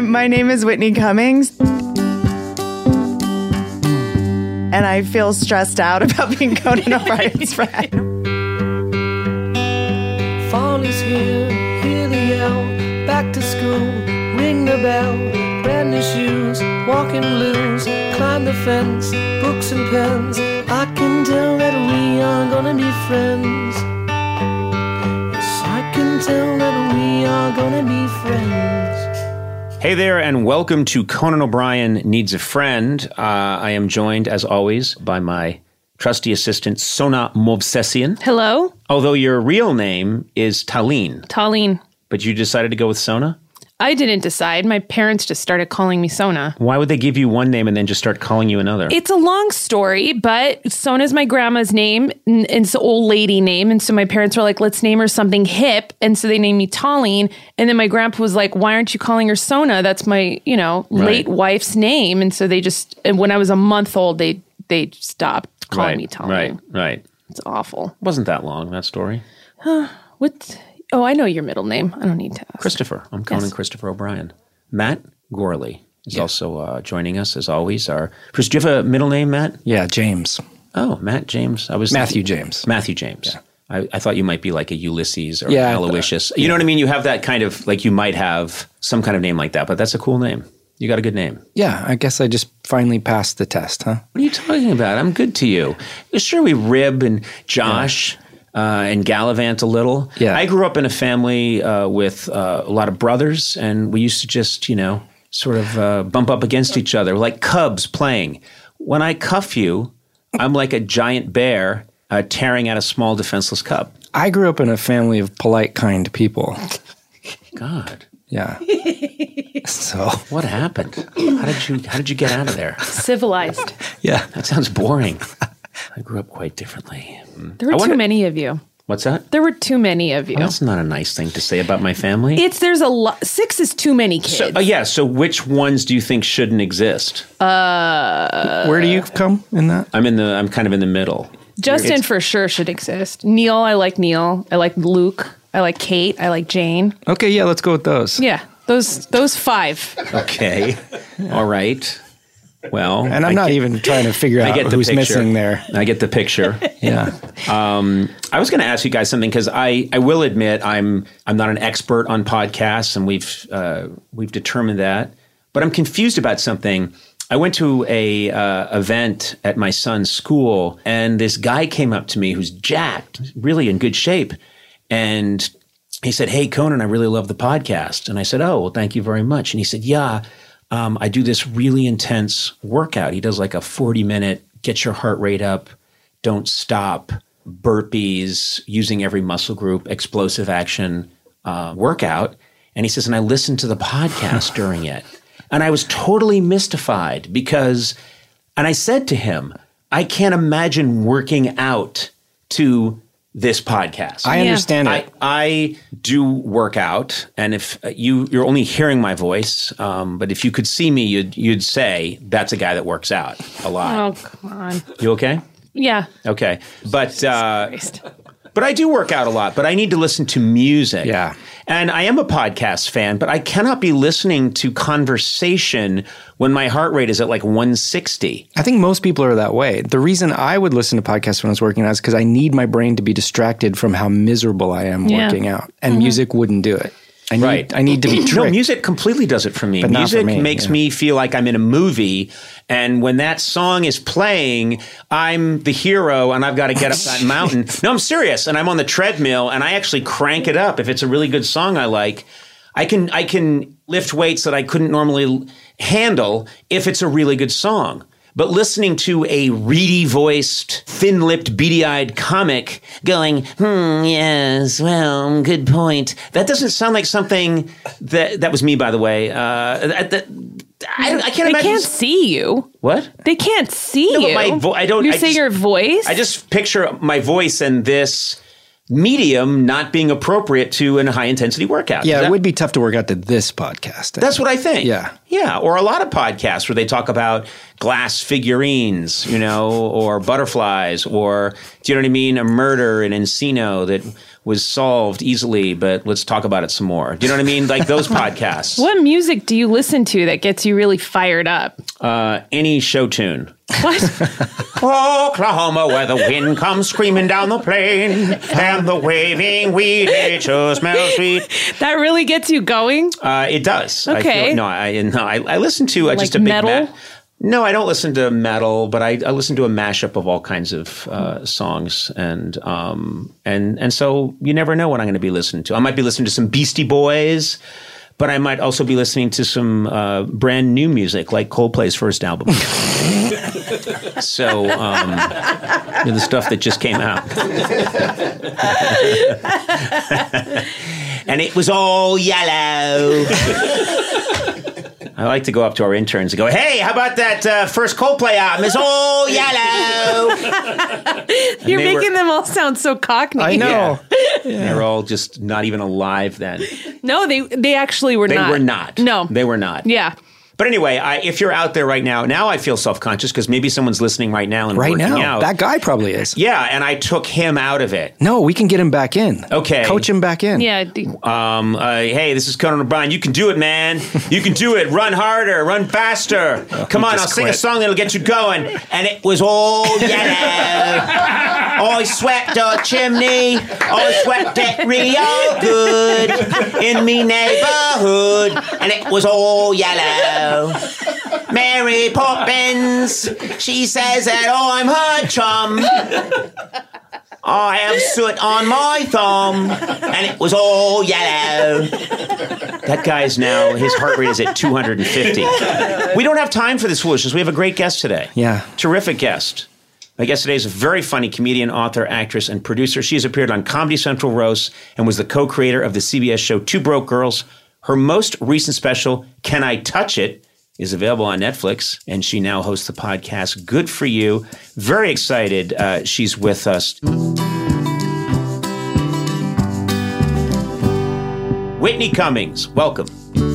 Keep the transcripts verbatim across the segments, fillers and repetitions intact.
my name is Whitney Cummings. And I feel stressed out about being Conan O'Brien's friend. Fall is here, hear the yell, back to school, ring the bell, brand new shoes, walking blues, climb the fence, books and pens. I can tell that we are gonna be friends. Yes, I can tell that we are gonna be friends. Hey there, and welcome to Conan O'Brien Needs a Friend. Uh, I am joined, as always, by my trusty assistant, Sona Movsesian. Hello? Although your real name is Talene. Talene. But you decided to go with Sona? I didn't decide. My parents just started calling me Sona. Why would they give you one name and then just start calling you another? It's a long story, but Sona's my grandma's name, and it's an old lady name, and so my parents were like, let's name her something hip, and so they named me Talene, and then my grandpa was like, why aren't you calling her Sona? That's my, you know, late Right. wife's name, and so they just, and when I was a month old, they they stopped calling right, me Talene. Right, right. It's awful. Wasn't that long, that story? What? Oh, I know your middle name. I don't need to ask. Christopher. I'm Conan Yes. Christopher O'Brien. Matt Gorley is also uh, joining us, as always. Our, Chris, do you have a middle name, Matt? Yeah, James. Oh, Matt James. I was Matthew James. Matthew James. Yeah. I, I thought you might be like a Ulysses or Yeah, Aloysius. You know what I mean? You have that kind of, like you might have some kind of name like that, but that's a cool name. You got a good name. Yeah, I guess I just finally passed the test, huh? What are you talking about? I'm good to you. Sure, we rib and Josh uh, and gallivant a little. Yeah. I grew up in a family uh, with uh, a lot of brothers, and we used to just, you know, sort of uh, bump up against each other, like cubs playing. When I cuff you, I'm like a giant bear uh, tearing at a small defenseless cub. I grew up in a family of polite, kind people. God. Yeah. So, What happened? How did you how did you get out of there? Civilized. yeah. That sounds boring. I grew up quite differently. There were I too wonder- many of you. What's that? There were too many of you. Well, that's not a nice thing to say about my family. It's there's a lot. Six is too many kids. So, uh, yeah, so which ones do you think shouldn't exist? Where do you come in that? I'm in the I'm kind of in the middle. Justin It's- for sure should exist. Neil, I like Neil. I like Luke. I like Kate. I like Jane. Okay, yeah, let's go with those. Yeah, those those five. Okay. All right. Well, And I'm I not get- even trying to figure I out get the who's picture. missing there. I get the picture. Yeah. I was going to ask you guys something because I, I will admit I'm I'm not an expert on podcasts, and we've uh, we've determined that. But I'm confused about something. I went to a uh, event at my son's school, and this guy came up to me who's jacked, really in good shape, and he said, "Hey, Conan, I really love the podcast." And I said, "Oh, well, thank you very much." And he said, "Yeah, um, I do this really intense workout." He does like a forty minute, get your heart rate up, don't stop, burpees, using every muscle group, explosive action uh, workout. And he says, and I listened to the podcast during it. And I was totally mystified because, and I said to him, I can't imagine working out to this podcast. I Yeah. understand I, it. I do work out, and if uh, you you're only hearing my voice, um, but if you could see me, you'd you'd say that's a guy that works out a lot. Oh come on. You okay? Yeah. Okay, but uh, Christ. but I do work out a lot. But I need to listen to music. Yeah. And I am a podcast fan, but I cannot be listening to conversation when my heart rate is at like one sixty. I think most people are that way. The reason I would listen to podcasts when I was working out is because I need my brain to be distracted from how miserable I am Yeah. working out. And music wouldn't do it. I need, Right. I need to be tricked. No, music completely does it for me. But not for Music me, makes yeah. me feel like I'm in a movie, and when that song is playing, I'm the hero, and I've got to get up that mountain. No, I'm serious, and I'm on the treadmill, and I actually crank it up if it's a really good song I like. I can I can lift weights that I couldn't normally handle if it's a really good song. But listening to a reedy-voiced, thin-lipped, beady-eyed comic going, hmm, yes, well, good point. That doesn't sound like something that, that was me, by the way. Uh, that, that, I, I can't They imagine. can't see you. What? They can't see No, but you. my vo- I don't- You I say just- your voice. I just picture my voice and this medium not being appropriate to a high-intensity workout. Yeah, Is that- it would be tough to work out to this podcast. I That's think. what I think. Yeah. Yeah. Or a lot of podcasts where they talk about glass figurines, you know, or butterflies, or, do you know what I mean? A murder in Encino that was solved easily, but let's talk about it some more. Do you know what I mean? Like those podcasts. What music do you listen to that gets you really fired up? Uh, any show tune. What? Oklahoma, where the wind comes screaming down the plain, and the waving wheat hedges smell sweet. That really gets you going? Uh, it does. Okay. I feel, no, I no, I, I listen to uh, Like just a big metal? ma- No, I don't listen to metal, but I, I listen to a mashup of all kinds of uh, songs, and um and and so you never know what I'm going to be listening to. I might be listening to some Beastie Boys, but I might also be listening to some uh, brand new music, like Coldplay's first album. So um, you know, the stuff that just came out, and it was all yellow. I like to go up to our interns and go, hey, how about that uh, first Coldplay album? It's all yellow. You're they making were- them all sound so cockney. I know. They were all just not even alive then. No, they they actually were They not. were not. No. They were not. Yeah. But anyway, I, if you're out there right now, now I feel self-conscious because maybe someone's listening right now and Right working now. out. That guy probably is. Yeah, and I took him out of it. No, we can get him back in. Okay. Coach him back in. Yeah. d- Um, uh, hey, this is Conan O'Brien. You can do it, man. You can do it. Run harder. Run faster. Come on, I'll just sing a quit. song that'll get you going. And it was all yellow. I swept a chimney. I swept it real good in me neighborhood. And it was all yellow. Mary Poppins, she says that I'm her chum. I have soot on my thumb, and it was all yellow. That guy's now, his heart rate is at two hundred fifty. We don't have time for this foolishness. We have a great guest today. Yeah. Terrific guest. My guest today is a very funny comedian, author, actress, and producer. She has appeared on Comedy Central Roast and was the co-creator of the C B S show Two Broke Girls. Her most recent special, Can I Touch It?, is available on Netflix, and she now hosts the podcast Good For You. Very excited uh, she's with us. Whitney Cummings, welcome.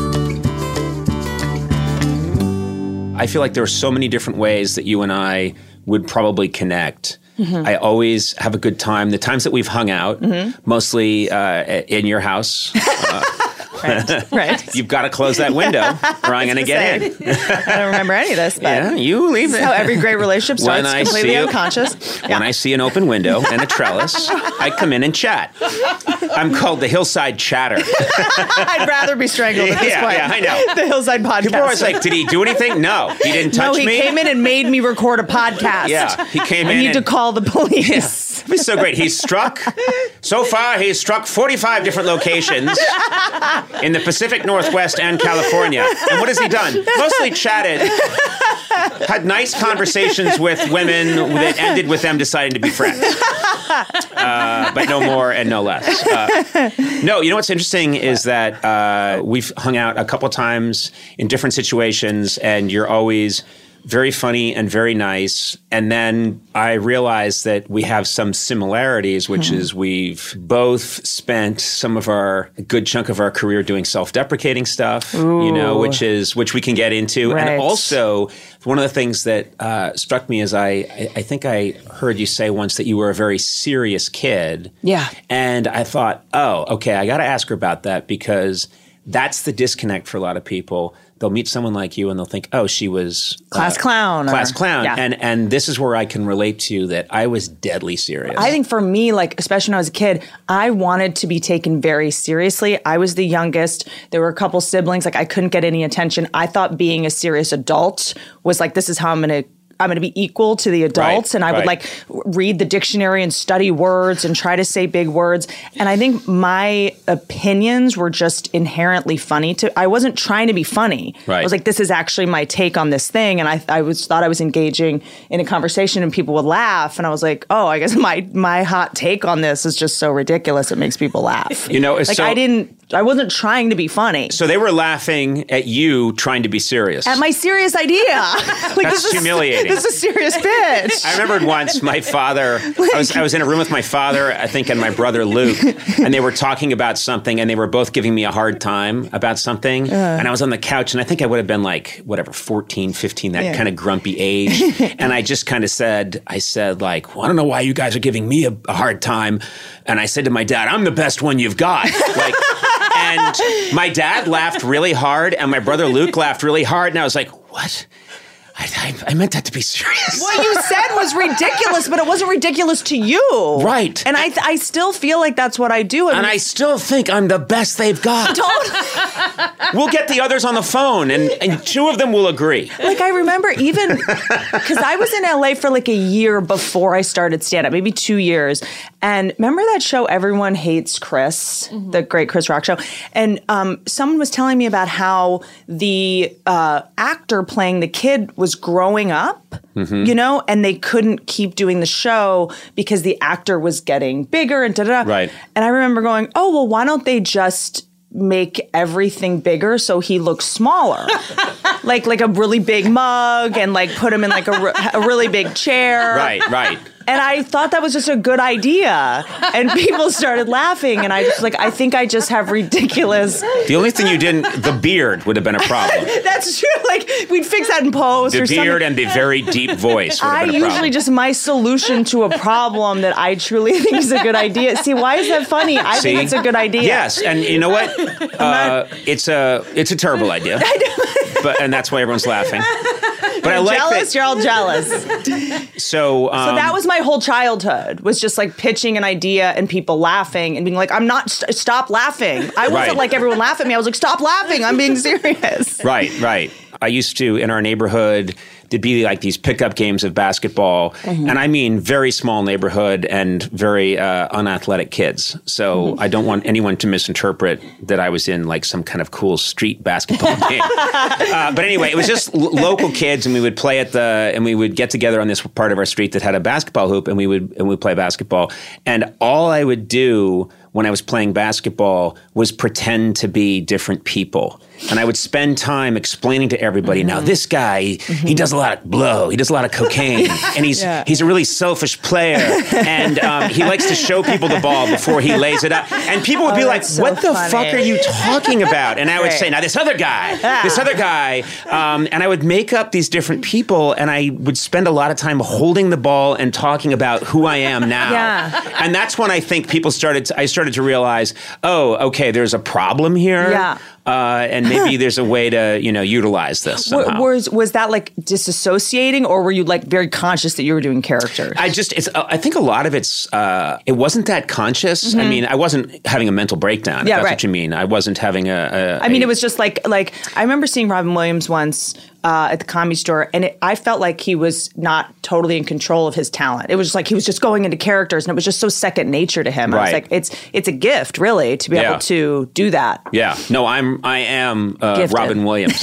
I feel like there are so many different ways that you and I would probably connect. Mm-hmm. I always have a good time. The times that we've hung out, mm-hmm. mostly uh, in your house. Uh, Right. Right. You've got to close that window or I'm going to get in. I don't remember any of this, but Yeah, you leave this it. is how every great relationship starts, When I completely see a- unconscious. When I see an open window and a trellis, I come in and chat. I'm called the Hillside Chatter. I'd rather be strangled at this Yeah, point. yeah, I know. The Hillside Podcast. People are always like, did he do anything? No. He didn't touch no, he me? came in and made me record a podcast. Yeah, he came I in need and- to call the police. It's so great. He's struck, so far, he's struck forty-five different locations in the Pacific Northwest and California. And what has he done? Mostly chatted, had nice conversations with women that ended with them deciding to be friends. Uh, but no more and no less. Uh, no, you know what's interesting is that uh, we've hung out a couple times in different situations, and you're always very funny and very nice. And then I realized that we have some similarities, which hmm. is we've both spent some of our a good chunk of our career doing self-deprecating stuff, Ooh. you know, which is which we can get into. Right. And also, one of the things that uh, struck me is I, I I think I heard you say once that you were a very serious kid. Yeah. And I thought, oh, okay, I got to ask her about that because that's the disconnect for a lot of people. They'll meet someone like you and they'll think, oh, she was Class uh, clown. or- Class clown. Yeah. And and this is where I can relate to that I was deadly serious. I think for me, like, especially when I was a kid, I wanted to be taken very seriously. I was the youngest. There were a couple siblings. Like, I couldn't get any attention. I thought being a serious adult was like, this is how I'm going to I'm going to be equal to the adults. Right, and I would right. like read the dictionary and study words and try to say big words. And I think my opinions were just inherently funny to, I wasn't trying to be funny. Right. I was like, this is actually my take on this thing. And I, I was thought I was engaging in a conversation and people would laugh. And I was like, oh, I guess my, my hot take on this is just so ridiculous. It makes people laugh. You know, it's like so- I didn't I wasn't trying to be funny. So they were laughing at you trying to be serious. At my serious idea. Like, That's this humiliating. Is, this is a serious bitch. I remembered once my father, I was, I was in a room with my father, I think, and my brother Luke, and they were talking about something, and they were both giving me a hard time about something. Uh, and I was on the couch, and I think I would have been like, whatever, fourteen, fifteen, that yeah. kind of grumpy age. And I just kind of said, I said, like, well, I don't know why you guys are giving me a, a hard time. And I said to my dad, I'm the best one you've got. Like, and my dad laughed really hard, and my brother Luke laughed really hard, and I was like, what? I, I, I meant that to be serious. What you said was ridiculous, but it wasn't ridiculous to you. Right. And I I still feel like that's what I do. I and mean, I still think I'm the best they've got. Don't. We'll get the others on the phone, and, and two of them will agree. Like, I remember even, because I was in L A for like a year before I started stand-up, maybe two years. And remember that show, Everyone Hates Chris, mm-hmm. the great Chris Rock show? And um, someone was telling me about how the uh, actor playing the kid was growing up, mm-hmm. you know, and they couldn't keep doing the show because the actor was getting bigger and da-da-da. Right. And I remember going, oh, well, why don't they just make everything bigger so he looks smaller? like like a really big mug and like put him in like a, re- a really big chair. Right, right. And I thought that was just a good idea. And people started laughing. And I just like, I think I just have ridiculous. The only thing you didn't, the beard would have been a problem. That's true. Like, we'd fix that in post the or something. The beard and the very deep voice would have I been a usually problem. just, my solution to a problem that I truly think is a good idea. See, why is that funny? I See? think it's a good idea. Yes. And you know what? Uh, it's a it's a terrible idea. But and that's why everyone's laughing. But You're I like jealous. that, You're all jealous. So, um, so that was my whole childhood, was just like pitching an idea and people laughing and being like, I'm not, st- stop laughing. I wasn't right. like everyone laugh at me. I was like, stop laughing. I'm being serious. Right, right. I used to, in our neighborhood, there'd be like these pickup games of basketball. Mm-hmm. And I mean very small neighborhood and very uh, unathletic kids. So mm-hmm. I don't want anyone to misinterpret that I was in like some kind of cool street basketball game. uh, but anyway, it was just l- local kids, and we would play at the, and we would get together on this part of our street that had a basketball hoop, and we would, and we'd play basketball. And all I would do when I was playing basketball was pretend to be different people. And I would spend time explaining to everybody, mm-hmm. now this guy, mm-hmm. he does a lot of blow, he does a lot of cocaine, and he's yeah. he's a really selfish player, and um, he likes to show people the ball before he lays it up. And people would oh, be like, so what the funny. fuck are you talking about? And I would right. say, now this other guy, ah. this other guy. Um, and I would make up these different people, and I would spend a lot of time holding the ball and talking about who I am now. Yeah. And that's when I think people started, to, I started to realize, oh, okay, there's a problem here. Yeah. Uh, and maybe there's a way to, you know, utilize this somehow. Was was that like disassociating, or were you like very conscious that you were doing characters? I just, it's. Uh, I think a lot of it's. Uh, it wasn't that conscious. Mm-hmm. I mean, I wasn't having a mental breakdown. If yeah, that's right. what you mean. I wasn't having a. a I mean, a, it was just like like I remember seeing Robin Williams once uh, at the Comedy Store, and it, I felt like he was not totally in control of his talent. It was just like he was just going into characters, and it was just so second nature to him. Right. I was like, it's it's a gift, really, to be yeah. able to do that. Yeah. No, I'm. I am uh, Robin Williams.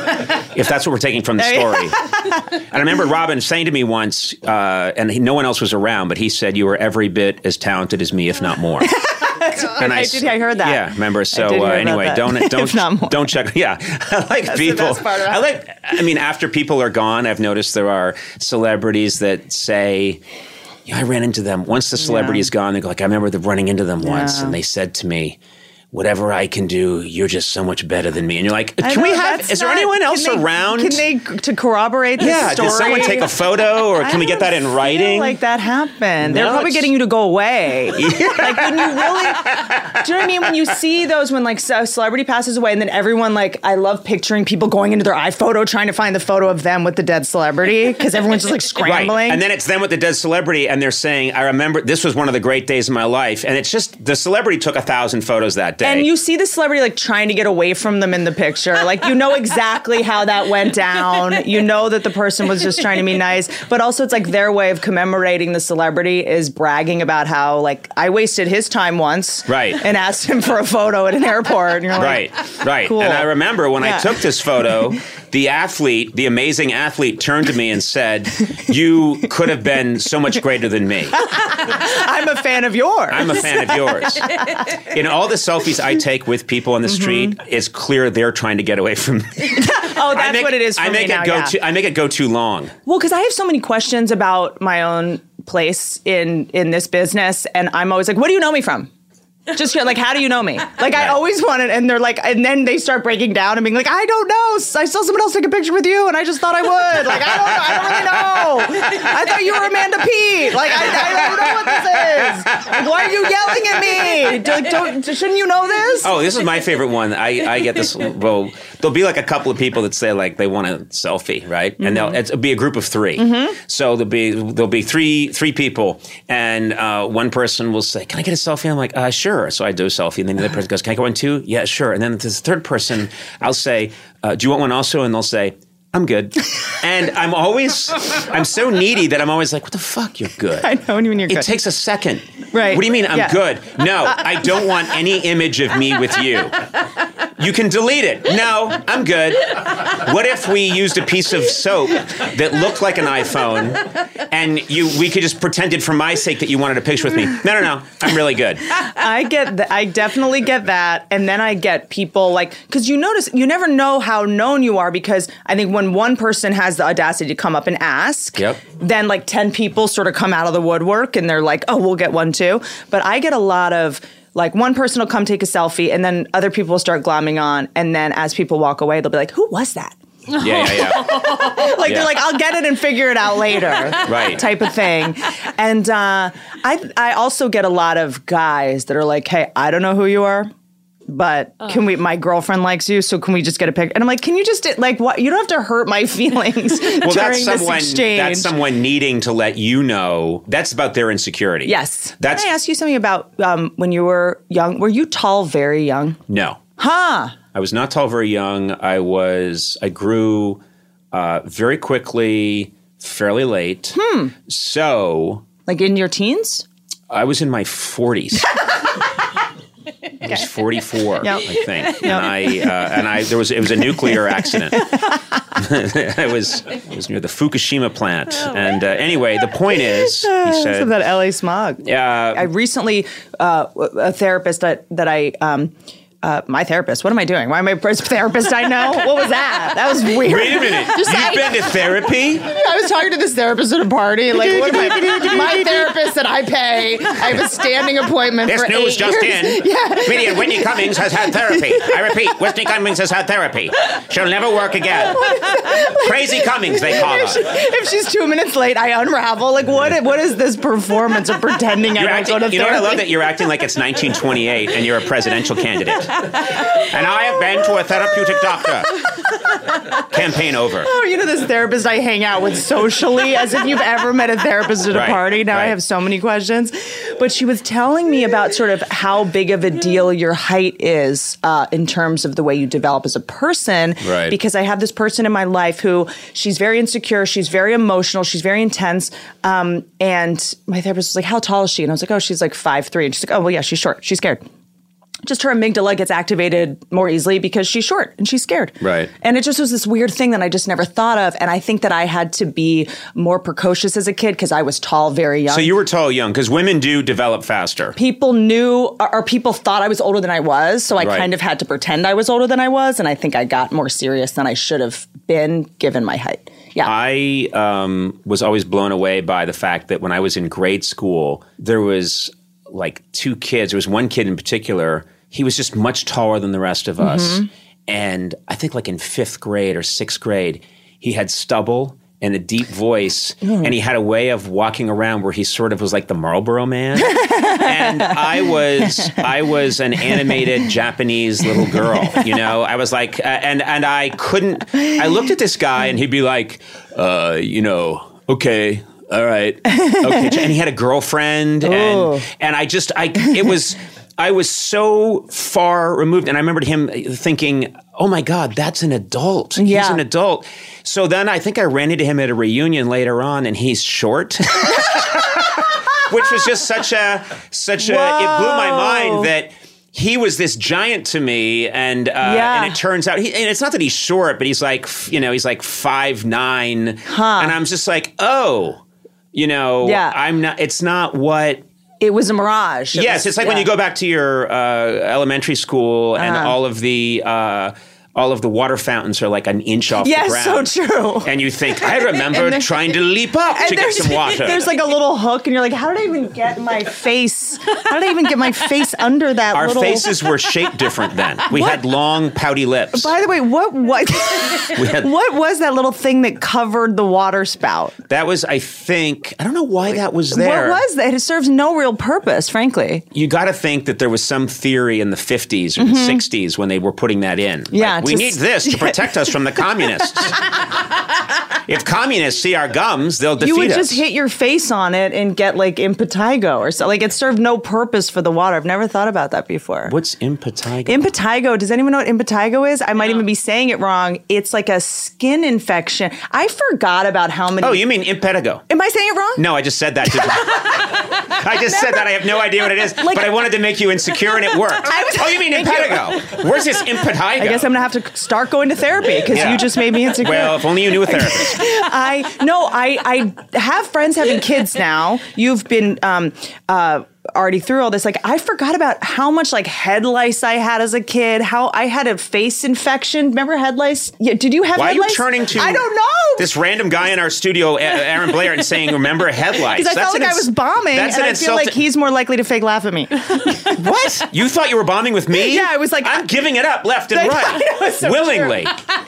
If that's what we're taking from the story. And I remember Robin saying to me once, uh, and he, no one else was around, but he said, "You are every bit as talented as me, if not more." And I, I did. I heard that. Yeah, remember. So uh, anyway, don't don't don't check. Yeah, I like That's people. The best part about I like. I mean, after people are gone, I've noticed there are celebrities that say, yeah, I ran into them. Once the celebrity yeah. is gone, they go like, I remember them running into them once, yeah. and they said to me, whatever I can do, you're just so much better than me. And you're like, can know, we have, is there not, anyone else they, around? Can they, to corroborate this yeah, story? Did someone take a photo, or can we get that in writing? Feel like that happened. No, They're probably it's... getting you to go away. Like when you really, do you know what I mean? When you see those, when like a celebrity passes away and then everyone like, I love picturing people going into their iPhoto trying to find the photo of them with the dead celebrity because everyone's just like scrambling. Right. And then it's them with the dead celebrity and they're saying, I remember, this was one of the great days of my life. And it's just, the celebrity took a thousand photos that day. And you see the celebrity like trying to get away from them in the picture. Like you know exactly how that went down. You know that the person was just trying to be nice. But also it's like their way of commemorating the celebrity is bragging about how like I wasted his time once. Right. And asked him for a photo at an airport. And you're like, right, right. Cool. And I remember when yeah. I took this photo, the athlete, the amazing athlete, turned to me and said, "You could have been so much greater than me." I'm a fan of yours. I'm a fan of yours. In all the selfies I take with people on the street, mm-hmm. it's clear they're trying to get away from me. Oh, that's make, what it is for I make me it now, go yeah. too, I make it go too long. Well, because I have so many questions about my own place in in this business, and I'm always like, "What do you know me from?" Just like, how do you know me? Like, I always wanted, and they're like, and then they start breaking down and being like, I don't know. I saw someone else take a picture with you, and I just thought I would. Like, I don't know. I don't really know. I thought you were Amanda Peet. Like, I, I don't know what this is. Like, why are you yelling at me? Do, don't, shouldn't you know this? Oh, this is my favorite one. I, I get this. Well, there'll be like a couple of people that say like they want a selfie, right? Mm-hmm. And they'll it'll be a group of three. Mm-hmm. So there'll be there'll be three three people, and uh, one person will say, "Can I get a selfie?" I'm like, uh, "Sure." So I do a selfie. And then the other person goes, "Can I get one too?" "Yeah, sure." And then this third person, I'll say, uh, "Do you want one also?" And they'll say, "I'm good." And I'm always, I'm so needy that I'm always like, "What the fuck? You're good." I know when you're good. It takes a second. Right. What do you mean I'm yeah. good? No, I don't want any image of me with you. You can delete it. No, I'm good. What if we used a piece of soap that looked like an iPhone, and you we could just pretended for my sake that you wanted a picture with me? No, no, no. I'm really good. I get that. I definitely get that. And then I get people like, because you notice, you never know how known you are, because I think when one person has the audacity to come up and ask, yep. then like ten people sort of come out of the woodwork and they're like, oh, we'll get one too. But I get a lot of, like, one person will come take a selfie, and then other people will start glomming on, and then as people walk away, they'll be like, who was that? Yeah, yeah, yeah. like, yeah. they're like, I'll get it and figure it out later. Right. Type of thing. And uh, I, I also get a lot of guys that are like, hey, I don't know who you are, but oh. can we, my girlfriend likes you, so can we just get a picture? And I'm like, can you just, like, what? You don't have to hurt my feelings well, during that's someone, this exchange. That's someone needing to let you know. That's about their insecurity. Yes. That's, can I ask you something about um, when you were young? Were you tall very young? No. Huh. I was not tall very young. I was, I grew uh, very quickly, fairly late. Hmm. So. Like in your teens? I was in my forties. I was forty-four, yep. I think, yep. and I uh, and I there was it was a nuclear accident. it was it was near the Fukushima plant, oh, and uh, anyway, the point is, he said, some of that L A smog. Uh, I recently uh, a therapist that that I. Um, Uh, my therapist. What am I doing? Why am I a therapist I know? What was that? That was weird. Wait a minute. Just You've I, been to therapy? I was talking to this therapist at a party. Like, what am I? My therapist that I pay. I have a standing appointment this for eight news just years. in. Yeah. Comedian Whitney Cummings has had therapy. I repeat, Whitney Cummings has had therapy. She'll never work again. Crazy Cummings, they call her. If, she, if she's two minutes late, I unravel. Like, what? What is this performance of pretending I you're don't acting, go to therapy? You know what I love? That you're acting like it's nineteen twenty-eight and you're a presidential candidate. And I have been to a therapeutic doctor. Campaign over. Oh, you know this therapist I hang out with socially, as if you've ever met a therapist at a right, party. Now right. I have so many questions. But she was telling me about sort of how big of a deal your height is uh, in terms of the way you develop as a person. Right. Because I have this person in my life who, she's very insecure, she's very emotional, she's very intense. Um, and my therapist was like, how tall is she? And I was like, oh, she's like five three. And she's like, oh, well, yeah, she's short. She's scared. Just her amygdala gets activated more easily because she's short and she's scared. Right. And it just was this weird thing that I just never thought of. And I think that I had to be more precocious as a kid because I was tall very young. So you were tall young, because women do develop faster. People knew, or, or people thought I was older than I was. So I right. kind of had to pretend I was older than I was. And I think I got more serious than I should have been given my height. Yeah. I um, was always blown away by the fact that when I was in grade school, there was like two kids. There was one kid in particular. He was just much taller than the rest of us. Mm-hmm. And I think like in fifth grade or sixth grade, he had stubble and a deep voice. Mm. And he had a way of walking around where he sort of was like the Marlboro Man. And I was I was an animated Japanese little girl, you know. I was like, uh, and, and I couldn't, I looked at this guy and he'd be like, uh, you know, okay. All right. Okay. And he had a girlfriend. And, and I just, I, it was, I was so far removed. And I remembered him thinking, oh my God, that's an adult. Yeah. He's an adult. So then I think I ran into him at a reunion later on and he's short. Which was just such a, such a, Whoa. It blew my mind that he was this giant to me, and uh, Yeah. and it turns out, he, and it's not that he's short, but he's like, f- you know, he's like five nine, Huh. and I'm just like, oh, you know, Yeah. I'm not. It's not what. It was a mirage. It Yes, was- it's like when yeah. you go back to your uh, elementary school, and Uh-huh. all of the. Uh, all of the water fountains are like an inch off Yes, the ground. so true. And you think, I remember there- trying to leap up And to get there's, some water. there's like a little hook, and you're like, how did I even get my face? How did I even get my face under that Our little... faces were shaped different then. We had long, pouty lips. By the way, what what We had- what was that little thing that covered the water spout? That was, I think, I don't know why that was there. What was that? It serves no real purpose, frankly. You got to think that there was some theory in the fifties or the sixties when they were putting that in. Mm-hmm. Yeah, Like, we to need s- this to protect us from the communists. If communists see our gums, they'll defeat You would us. just hit your face on it and get like impetigo or so. Like it served no purpose for the water. I've never thought about that before. What's impetigo? Impetigo. Does anyone know what impetigo is? I might even be saying it wrong. It's like a skin infection. I forgot about how many. oh, you mean impetigo? Am I saying it wrong? No, I just said that. To I just said that. I have no idea what it is, Like- but I wanted to make you insecure, and it worked. I was- oh, you mean Thank you. impetigo? Where's this impetigo? I guess I'm gonna have to start going to therapy because Yeah. you just made me insecure. Well, if only you knew a therapist. I no, I I have friends having kids now. You've been um uh already through all this. Like I forgot about how much like head lice I had as a kid. How I had a face infection. Remember head lice? Yeah. Did you have Why are head you lice? turning to I don't know. this random guy in our studio, A- Aaron Blair, and saying, "Remember head lice"? because I felt an like I ins- was bombing, That's and an I feel like insulting- he's more likely to fake laugh at me. What? You thought you were bombing with me? Yeah, I was like- I'm giving it up left and I know, right, it was so willingly.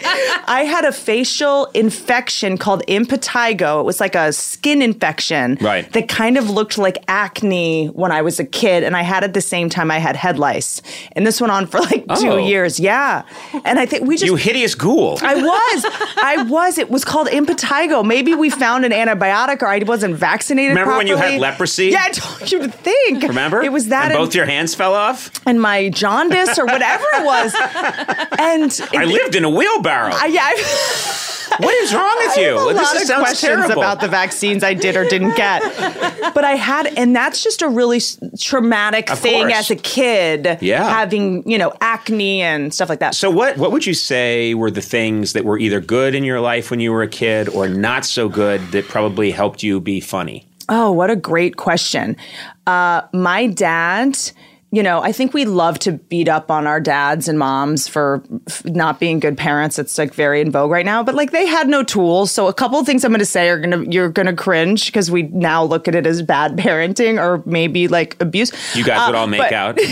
I had a facial infection called impetigo. It was like a skin infection Right. that kind of looked like acne when I was a kid. And I had at the same time I had head lice. And this went on for like Oh. two years. Yeah. And I think we just You hideous ghoul. I was. I was. It was called impetigo. Maybe we found an antibiotic or I wasn't vaccinated Remember when you had properly. leprosy? Yeah, I told you to think. Remember? It was that And and, both your hands fell off. and my jaundice or whatever it was. And I it- lived in a wheelbarrow. I, yeah, I, what is wrong with I you? have a this lot is- of sounds questions terrible. about the vaccines I did or didn't get. But I had, and that's just a really s- traumatic Of thing course. as a kid. Yeah. Having, you know, acne and stuff like that. So what what would you say were the things that were either good in your life when you were a kid or not so good that probably helped you be funny? Oh, what a great question. Uh, my dad, you know, I think we love to beat up on our dads and moms for f- not being good parents. It's like very in vogue right now, but like they had no tools. So a couple of things I'm going to say are going to, you're going to cringe because we now look at it as bad parenting or maybe like abuse. You guys would Uh, all make but- out.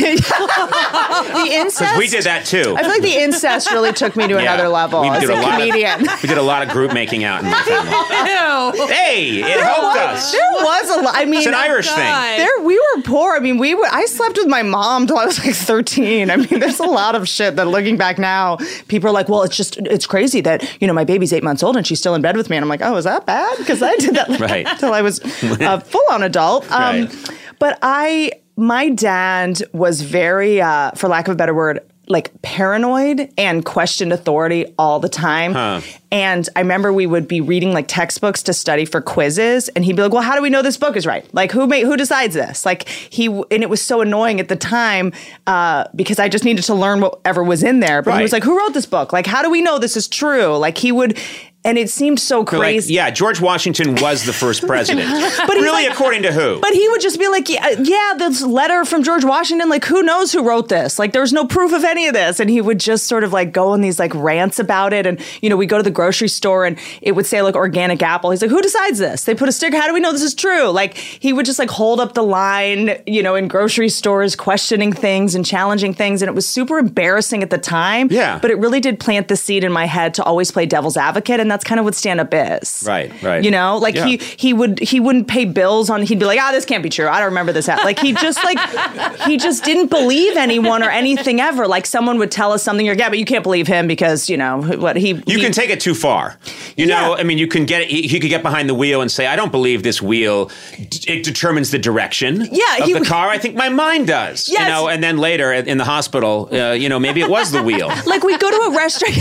The incest. We did that too. I feel like the incest really took me to Yeah. another level We as did a, a lot of- comedian. We did a lot of group making out in my family. Hey, it helped us. There was a lot. I mean, It's an Irish thing. There, we were poor. I mean, we were. I slept with my mom till I was like thirteen. I mean, there's a lot of shit that, looking back now, people are like, "Well, it's just, it's crazy that you know my baby's eight months old and she's still in bed with me." And I'm like, "Oh, is that bad?" Because I did that like, Right. till I was a full on adult. Um, Right. But I, my dad was very, uh, for lack of a better word, like paranoid and questioned authority all the time. Huh. And I remember we would be reading like textbooks to study for quizzes, and he'd be like, "Well, how do we know this book is right? Like, who made, who decides this?" Like he, and it was so annoying at the time uh, because I just needed to learn whatever was in there. But he Right. was like, "Who wrote this book? Like, how do we know this is true?" Like he would, and it seemed so Like, crazy. yeah, George Washington was the first president. But he's really, like- according to who? But he would just be like, yeah, yeah, this letter from George Washington, like, who knows who wrote this? Like, there's no proof of any of this. And he would just sort of like go on these like rants about it. And, you know, we go to the grocery store and it would say like organic apple. He's like, who decides this? They put a sticker. How do we know this is true? Like, he would just like hold up the line, you know, in grocery stores, questioning things and challenging things. And it was super embarrassing at the time. Yeah. But it really did plant the seed in my head to always play devil's advocate. And that's kind of what stand up is. Right, right. You know, like Yeah. he he would he wouldn't pay bills on. He'd be like, ah, this can't be true. I don't remember this. Like he just like he just didn't believe anyone or anything ever. Like someone would tell us something, you're like, yeah, but you can't believe him because you know what he. You he, can take it too far. You know, Yeah. I mean, you can get he, he could get behind the wheel and say, "I don't believe this wheel. D- It determines the direction Yeah, of he the would- car. I think my mind does." You Yes. know, and then later in the hospital, uh, you know, maybe it was the wheel. Like we'd go to a restaurant,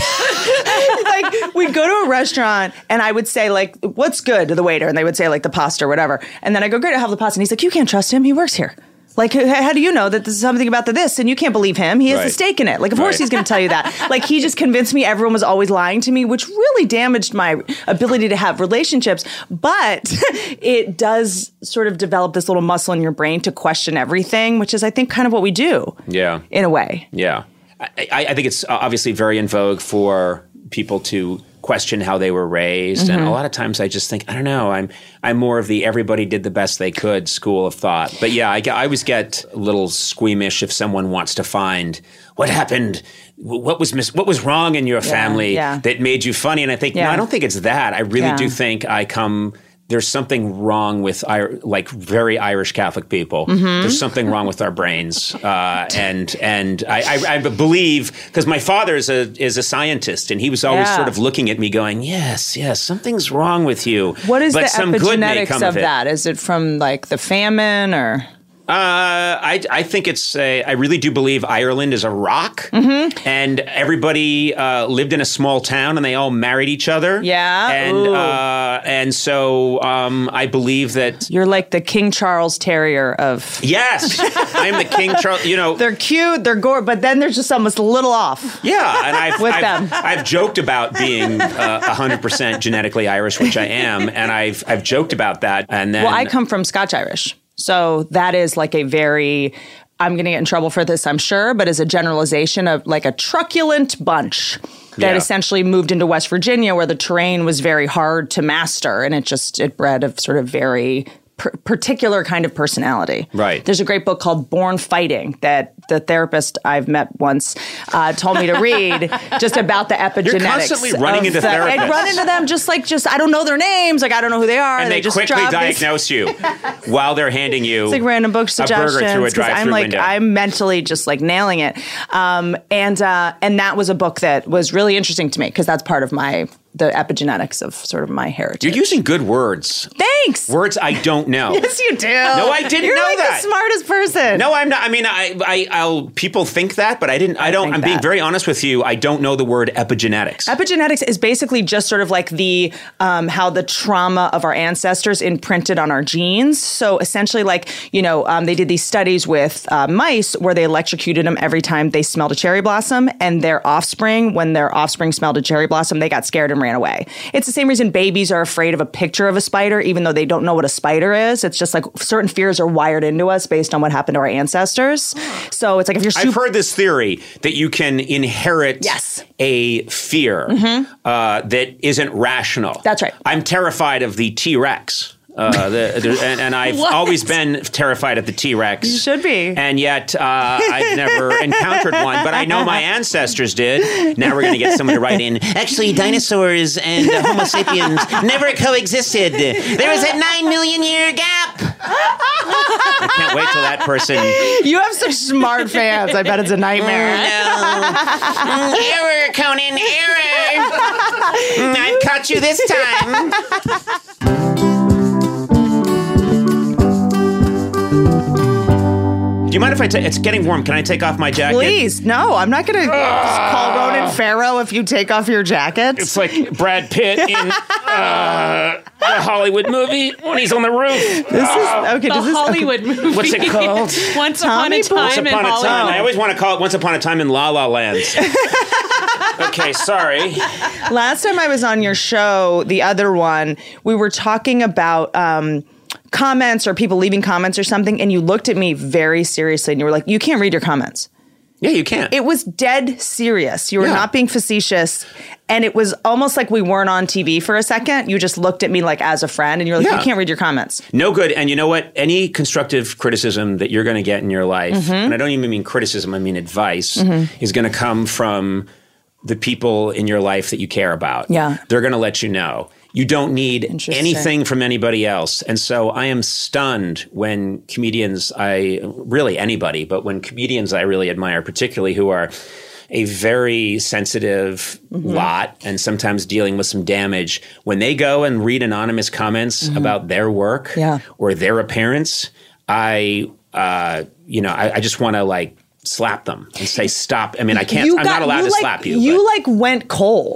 like we'd go to a restaurant, and I would say like, "What's good?" to the waiter, and they would say like the pasta or whatever, and then I go, "Great, I have the pasta," and he's like, "You can't trust him. He works here." Like, how do you know that this is something about the this? And you can't believe him. He has Right. a stake in it. Like, of course Right. he's going to tell you that. Like, he just convinced me everyone was always lying to me, which really damaged my ability to have relationships. But it does sort of develop this little muscle in your brain to question everything, which is, I think, kind of what we do. Yeah. In a way. Yeah. I, I I think it's obviously very in vogue for people to question how they were raised. Mm-hmm. And a lot of times I just think, I don't know, I'm I'm more of the everybody did the best they could school of thought. But yeah, I, I always get a little squeamish if someone wants to find what happened, what was mis- what was wrong in your family yeah. that made you funny. And I think, no, Yeah. I don't think it's that. I really Yeah. do think I come... There's something wrong with Ir- like very Irish Catholic people. Mm-hmm. There's something wrong with our brains, uh, and and I, I, I believe because my father is a is a scientist, and he was always Yeah. sort of looking at me, going, "Yes, yes, something's wrong with you." What is but the some good may epigenetics come of of it. that? Is it from like the famine or? Uh, I, I think it's a, I really do believe Ireland is a rock, Mm-hmm. and everybody uh, lived in a small town, and they all married each other. Yeah? and Ooh. uh, and so um, I believe that. You're like the King Charles Terrier of. Yes, I'm the King Charles. You know, They're cute, they're gore, but then they're just almost a little off. yeah, and I've With I've, them. I've joked about being uh, one hundred percent genetically Irish, which I am, and I've I've joked about that. And then Well, I come from Scotch Irish. So that is like a very, I'm going to get in trouble for this, I'm sure, but as a generalization of like a truculent bunch that Yeah. essentially moved into West Virginia where the terrain was very hard to master. And it just, it bred a sort of very p- particular kind of personality. Right. There's a great book called Born Fighting that the therapist I've met once uh, told me to read just about the epigenetics. constantly running of into the- therapists. I run into them just like, just, I don't know their names. Like, I don't know who they are. and they, just quickly drop these- diagnose you while they're handing you It's like random book a suggestions burger through a 'cause drive-through I'm like window. I'm mentally just like nailing it, um, and uh, and that was a book that was really interesting to me because that's part of my the epigenetics of sort of my heritage. You're using good words. Thanks. Words I don't know. Yes, you do. No, I didn't You're know like that. the smartest person. No, I'm not. I mean, I, I, I'll. People think that, but I didn't. I don't. think I'm being that. very honest with you. I don't know the word epigenetics. Epigenetics is basically just sort of like the um, how the trauma of our ancestors imprinted on our genes. So essentially, like you know, um, they did these studies with uh, mice where they electrocuted them every time they smelled a cherry blossom, and their offspring, when their offspring smelled a cherry blossom, they got scared and ran away. It's the same reason babies are afraid of a picture of a spider, even though they don't know what a spider is. It's just like certain fears are wired into us based on what happened to our ancestors. So it's like if you're super I've heard this theory that you can inherit Yes. a fear uh, that isn't rational. That's right. I'm terrified of the T-Rex. Uh, the, the, and, and I've What? always been terrified of the T-Rex. You should be. And yet uh, I've never encountered one, but I know my ancestors did. Now we're going to get someone to write in. Actually, dinosaurs and uh, Homo sapiens never coexisted. There was a nine million year gap. I can't wait till that person... You have such smart fans. I bet it's a nightmare. No. Error, Conan, error. Mm, I've caught you this time. Do you mind if I take... It's getting warm. Can I take off my jacket? Please, no, I'm not going to call Ronan Farrow if you take off your jacket. It's like Brad Pitt in uh, the Hollywood movie when he's on the roof. This is okay. The Does this, Hollywood movie. What's it called? Once Upon Tommy a Boy? Time Once in Upon a Hollywood. Time. I always want to call it Once Upon a Time in La La Land. Okay, sorry. Last time I was on your show, the other one, we were talking about um, comments or people leaving comments or something, and you looked at me very seriously, and you were like, "You can't read your comments." Yeah, you can't. It was dead serious. You were Yeah. not being facetious. And it was almost like we weren't on T V for a second. You just looked at me like as a friend and you were like, Yeah. you can't read your comments. No good. And you know what? Any constructive criticism that you're going to get in your life, Mm-hmm. and I don't even mean criticism, I mean advice, is going to come from the people in your life that you care about. Yeah. They're going to let you know. You don't need Interesting. anything from anybody else. And so I am stunned when comedians, I really anybody, but when comedians I really admire, particularly who are a very sensitive Mm-hmm. lot and sometimes dealing with some damage, when they go and read anonymous comments about their work Mm-hmm. Yeah. or their appearance, I, uh, you know, I, I just want to like slap them and say, stop. I mean, I can't, You I'm got- not allowed you to like, slap you. You but- like went cold.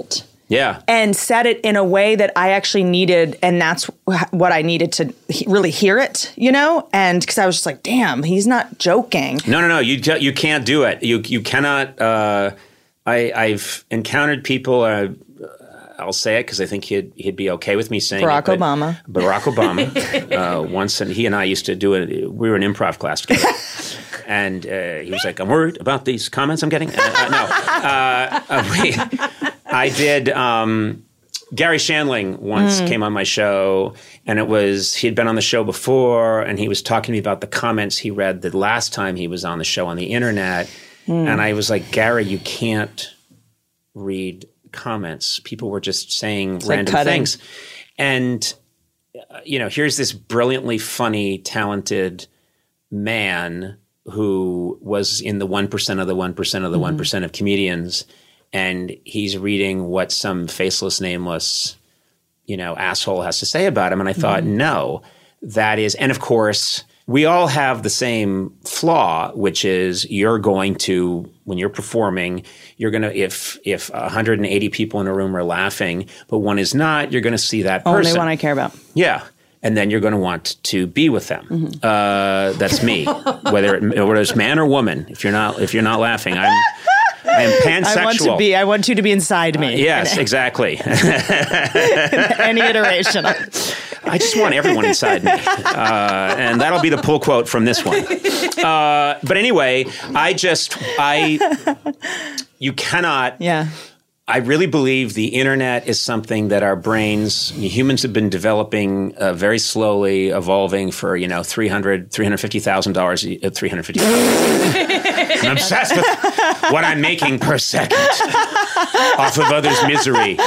Yeah. And said it in a way that I actually needed, and that's wh- what I needed to he- really hear it, you know? And because I was just like, damn, he's not joking. No, no, no. You you can't do it. You you cannot. Uh, I I've encountered people. Uh, I'll say it because I think he'd he'd be okay with me saying Barack it. but Obama. Barack Obama. uh, once, and he and I used to do it. We were in improv class together. And uh, he was like, I'm worried about these comments I'm getting. Uh, uh, no. Uh, uh, we, I did. Um, Gary Shandling once mm. came on my show, and it was, he'd been on the show before, and he was talking to me about the comments he read the last time he was on the show on the internet. Mm. And I was like, Gary, you can't read comments. People were just saying it's random like things. And, uh, you know, here's this brilliantly funny, talented man who was in the one percent of the one percent of the mm-hmm. one percent of comedians, and he's reading what some faceless, nameless, you know, asshole has to say about him. And I thought, mm-hmm. no, that is, and of course, we all have the same flaw, which is you're going to, when you're performing, you're going to, if if one hundred eighty people in a room are laughing, but one is not, you're going to see that person. Only one I care about. Yeah. And then you're going to want to be with them. Mm-hmm. Uh, that's me, whether, it, whether it's man or woman. If you're not, if you're not laughing, I'm, I am pansexual. I want to be. I want you to be inside me. Uh, yes, exactly. Any iteration. I just want everyone inside me, uh, and that'll be the pull quote from this one. Uh, but anyway, I just, I, you cannot. Yeah. I really believe the internet is something that our brains, humans have been developing uh, very slowly, evolving for, you know, three hundred thousand dollars, three hundred fifty thousand dollars, uh, three hundred fifty thousand dollars. I'm obsessed with what I'm making per second off of others' misery.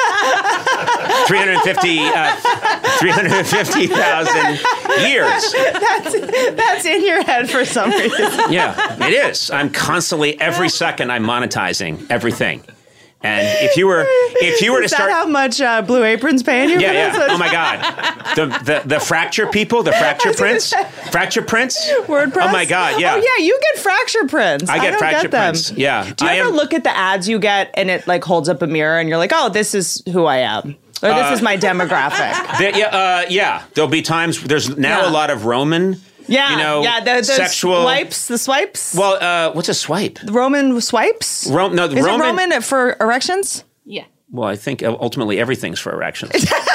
three hundred fifty, uh, three hundred fifty thousand years. That's, that's in your head for some reason. Yeah, it is. I'm constantly, every second, I'm monetizing everything. And if you were, if you were Is to start, that how much uh, Blue Apron's paying you? yeah, for yeah. this? Oh my God, the the the fracture people, the fracture prints, fracture prints. WordPress. Oh my God, yeah. Oh yeah, you get fracture prints. I get don't fracture get them. prints. Yeah. Do you I ever am, look at the ads you get and it like holds up a mirror and you're like, oh, this is who I am, or this Uh, is my demographic? the, yeah, uh, yeah. There'll be times. There's now Yeah. a lot of Roman. Yeah, you know, yeah. The, the sexual swipes, the swipes. Well, uh, what's a swipe? The Roman swipes. Ro- no, the is Roman. it Roman for erections? Yeah. Well, I think ultimately everything's for erections.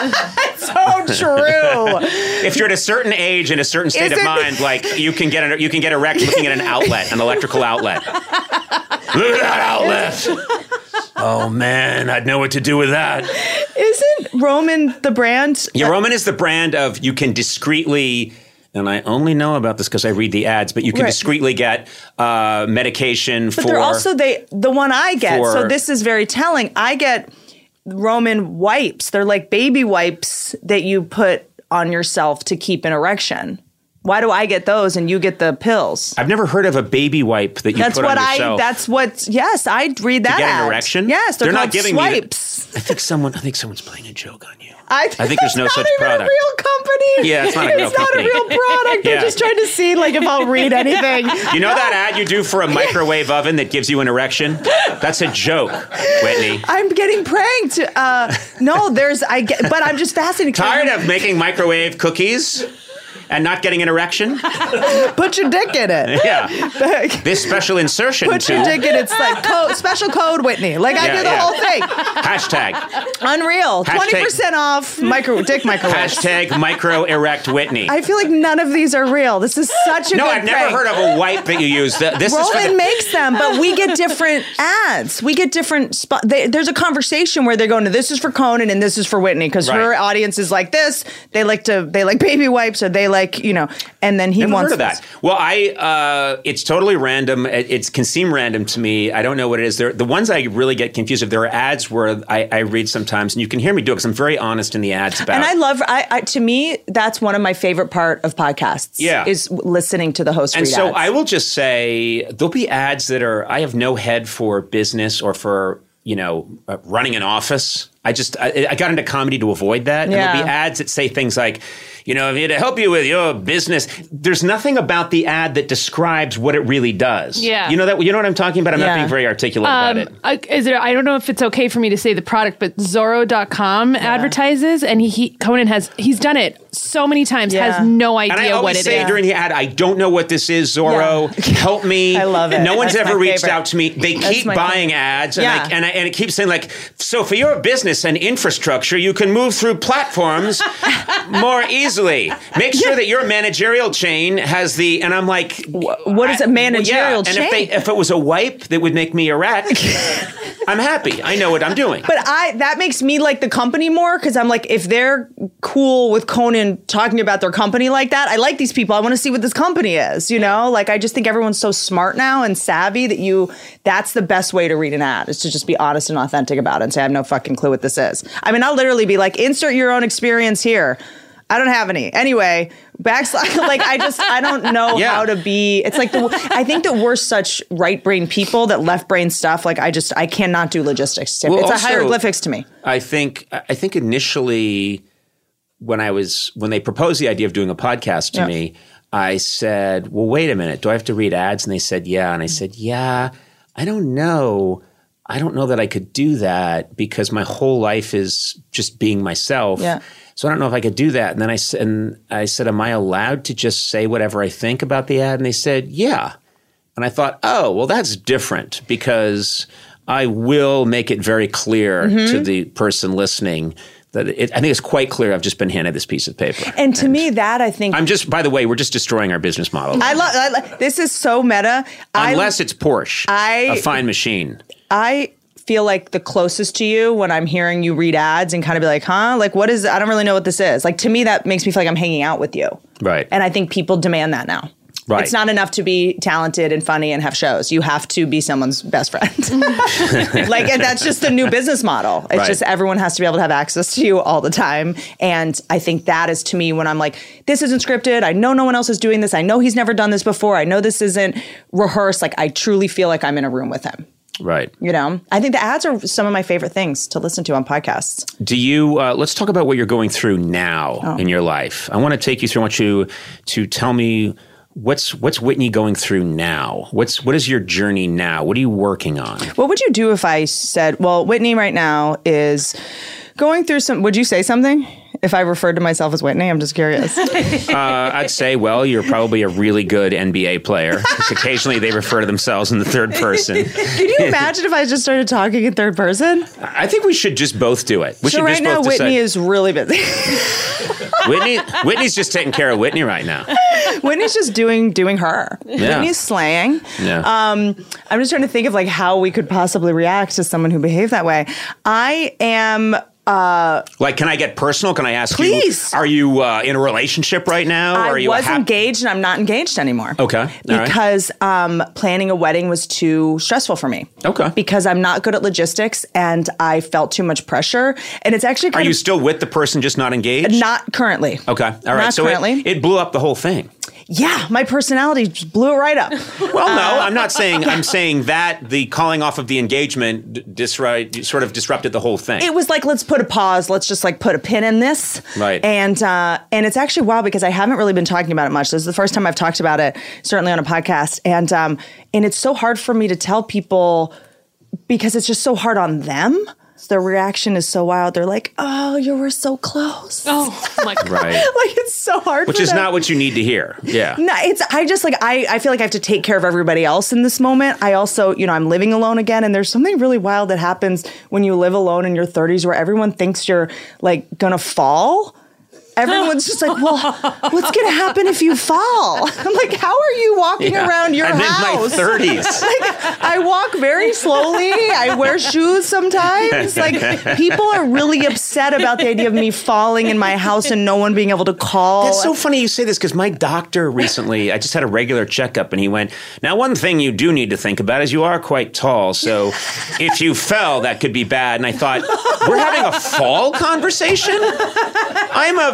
So true. If you're at a certain age and a certain state Is of it- mind, like you can get an, you can get erect looking at an outlet, an electrical outlet. Look at that outlet. Oh man, I'd know what to do with that. Isn't Roman the brand? Yeah, Roman is the brand of you can discreetly. And I only know about this because I read the ads, but you can Right. discreetly get uh, medication But for. they're also they the one I get. for- So this is very telling. I get Roman wipes. They're like baby wipes that you put on yourself to keep an erection. Why do I get those and you get the pills? I've never heard of a baby wipe that you That's put what on I. yourself. That's what. Yes, I read that. get an ad. erection? Yes, they're, They're not called giving me the- swipes. I think someone. I think someone's playing a joke on you. I, I think there's no it's such not even product. a real company. Yeah, it's not a real It's company. not a real product. They're Yeah. just trying to see like if I'll read anything. You know that ad you do for a microwave oven that gives you an erection? That's a joke, Whitney. I'm getting pranked. Uh, no, there's I get, but I'm just fascinated. 'cause Tired I'm- of making microwave cookies and not getting an erection? Put your dick in it. Yeah. This special insertion Put to your dick in it. It's like code, special code Whitney. Like I Yeah, do the yeah. whole thing. hashtag Unreal. Hashtag- twenty percent off micro dick microwave. hashtag micro erect Whitney. I feel like none of these are real. This is such a No, good I've never prank. heard of a wipe that you use. Th- This is for Roman the, makes them, but we get different ads. We get different spot. They, there's a conversation where they're going to this is for Conan and this is for Whitney because her Right. audience is like this. They like to they like baby wipes or they like you know. And then he Never wants heard of that. Well, I uh, it's totally random. It, it can seem random to me. I don't know what it is. There, the ones I really get confused of. There are ads where I, I read sometimes, and you can hear me do it because I'm very honest in the ads about. And I love, I, I to me, that's one of my favorite part of podcasts. Yeah. is listening to the host. And read so ads. I will just say there'll be ads that are. I have no head for business or for you know uh, running an office. I just, I, I got into comedy to avoid that. And Yeah. there'll be ads that say things like, you know, to help you with your business. There's nothing about the ad that describes what it really does. Yeah. You know that, you know what I'm talking about? I'm Yeah. not being very articulate Um, about it. I, is there? I don't know if it's okay for me to say the product, but Zorro dot com advertises, and he, he Conan has he's done it so many times. Yeah. Has no And I idea always what it say is. during the ad, I don't know what this is, Zorro. Yeah. Help me. I love it. No one's That's ever my reached favorite. out to me. They That's keep my buying favorite. ads, and, Yeah. I, and, I, and it keeps saying, like, so for your business and infrastructure, you can move through platforms more easily. Make sure that your managerial chain has the, and I'm like, what is a I- managerial yeah. And if, they, chain? if it was a wipe that would make me erect, I'm happy. I know what I'm doing. But I that makes me like the company more because I'm like, if they're cool with Conan talking about their company like that, I like these people. I want to see what this company is, you know? Like, I just think everyone's so smart now and savvy that you, that's the best way to read an ad is to just be honest and authentic about it and say, I have no fucking clue what this is. I mean, I'll literally be like, insert your own experience here. I don't have any. Anyway, backslash, like, I just, I don't know Yeah. how to be. It's like, the, I think that we're such right brain people that left brain stuff, like, I just, I cannot do logistics. Well, it's also, a hieroglyphics to me. I think I think initially when I was when they proposed the idea of doing a podcast to Yeah. me, I said, "Well, wait a minute. Do I have to read ads?" And they said, "Yeah." And I said, "Yeah, I don't know. I don't know that I could do that because my whole life is just being myself. Yeah. So I don't know if I could do that." And then I s- and I said, "Am I allowed to just say whatever I think about the ad?" And they said, "Yeah." And I thought, "Oh, well, that's different because I will make it very clear Mm-hmm. to the person listening that it, I think it's quite clear I've just been handed this piece of paper." And to me, that I think I'm just, by the way, we're just destroying our business model. I love. I lo- this is so meta. Unless I, it's Porsche, I- a fine machine. I feel like the closest to you when I'm hearing you read ads and kind of be like, huh, like what is? I don't really know what this is. Like to me, that makes me feel like I'm hanging out with you. Right. And I think people demand that now. Right. It's not enough to be talented and funny and have shows. You have to be someone's best friend. Like, and that's just the new business model. It's Right. just everyone has to be able to have access to you all the time. And I think that is to me when I'm like, this isn't scripted. I know no one else is doing this. I know he's never done this before. I know this isn't rehearsed. Like, I truly feel like I'm in a room with him. Right. You know, I think the ads are some of my favorite things to listen to on podcasts. Do you, uh, let's talk about what you're going through now Oh. in your life. I want to take you through, I want you to tell me what's what's Whitney going through now? What's what is your journey now? What are you working on? What would you do if I said, well, Whitney right now is going through some, would you say something? If I referred to myself as Whitney, I'm just curious. Uh, I'd say, well, you're probably a really good N B A player. 'Cause occasionally they refer to themselves in the third person. Can you imagine if I just started talking in third person? I think we should just both do it. We So should right just now, both Whitney decide. is really busy. Whitney, Whitney's just taking care of Whitney right now. Whitney's just doing doing her. Yeah. Whitney's slaying. Yeah. Um, I'm just trying to think of like how we could possibly react to someone who behaved that way. I am. Like, can I get personal? Can I ask Please. you? Are you uh, in a relationship right now? I or are you was hap- engaged and I'm not engaged anymore. Okay. All right. Because um, planning a wedding was too stressful for me. Okay. Because I'm not good at logistics and I felt too much pressure. And it's actually Are kind you of still with the person, just not engaged? not currently. Okay. All right. Not so currently. it, it blew up the whole thing. Yeah, my personality just blew it right up. Well, no, I'm not saying. I'm saying that the calling off of the engagement d- disrupt, sort of disrupted the whole thing. It was like, let's put a pause. Let's just like put a pin in this. Right. And uh, and it's actually wild because I haven't really been talking about it much. This is the first time I've talked about it, certainly on a podcast. And um, and it's so hard for me to tell people because it's just so hard on them. Their reaction is so wild. They're like, "Oh, you were so close." Oh my God. right. Like it's so hard. Which for is them. not what you need to hear. Yeah. No, it's I just like I, I feel like I have to take care of everybody else in this moment. I also, you know, I'm living alone again, and there's something really wild that happens when you live alone in your thirties where everyone thinks you're like gonna fall. Everyone's just like, well, what's going to happen if you fall? I'm like, how are you walking Yeah. around your I'm house? in my thirties. Like, I walk very slowly. I wear shoes sometimes. Like, people are really upset about the idea of me falling in my house and no one being able to call. That's so funny you say this because my doctor recently, I just had a regular checkup and he went, now, one thing you do need to think about is you are quite tall. So if you fell, that could be bad. And I thought, we're having a fall conversation? I'm a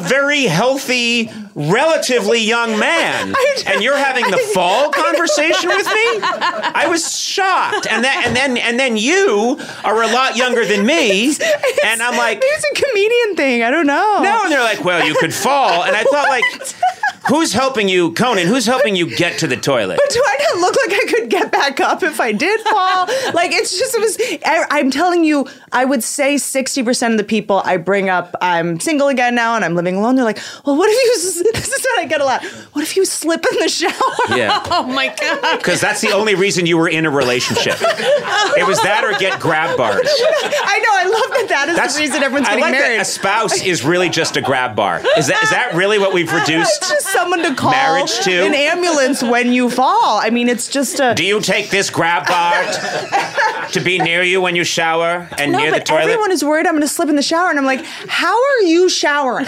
very healthy, relatively young man, and you're having the fall conversation with me? I was shocked. And then, and then, and then you are a lot younger than me, and I'm like, it's a comedian thing. I don't know. no. And they're like, well, you could fall, and I thought, like, who's helping you, Conan? Who's helping you get to the toilet? But do I not look like I could get back up if I did fall? Like, it's just, it was, I, I'm telling you, I would say sixty percent of the people I bring up, I'm single again now and I'm living alone. They're like, well, what if you, this is what I get a lot. What if you slip in the shower? Yeah. Oh my God. Because that's the only reason you were in a relationship. It was that or get grab bars. I know, I love that that is That's the reason everyone's I getting like married. that a spouse is really just a grab bar. Is that is that really what we've reduced? It's just someone to call marriage to? an ambulance when you fall. I mean, it's just a... Do you take this grab bar t- to be near you when you shower and No, near the but toilet? everyone is worried I'm going to slip in the shower. And I'm like, how are you showering?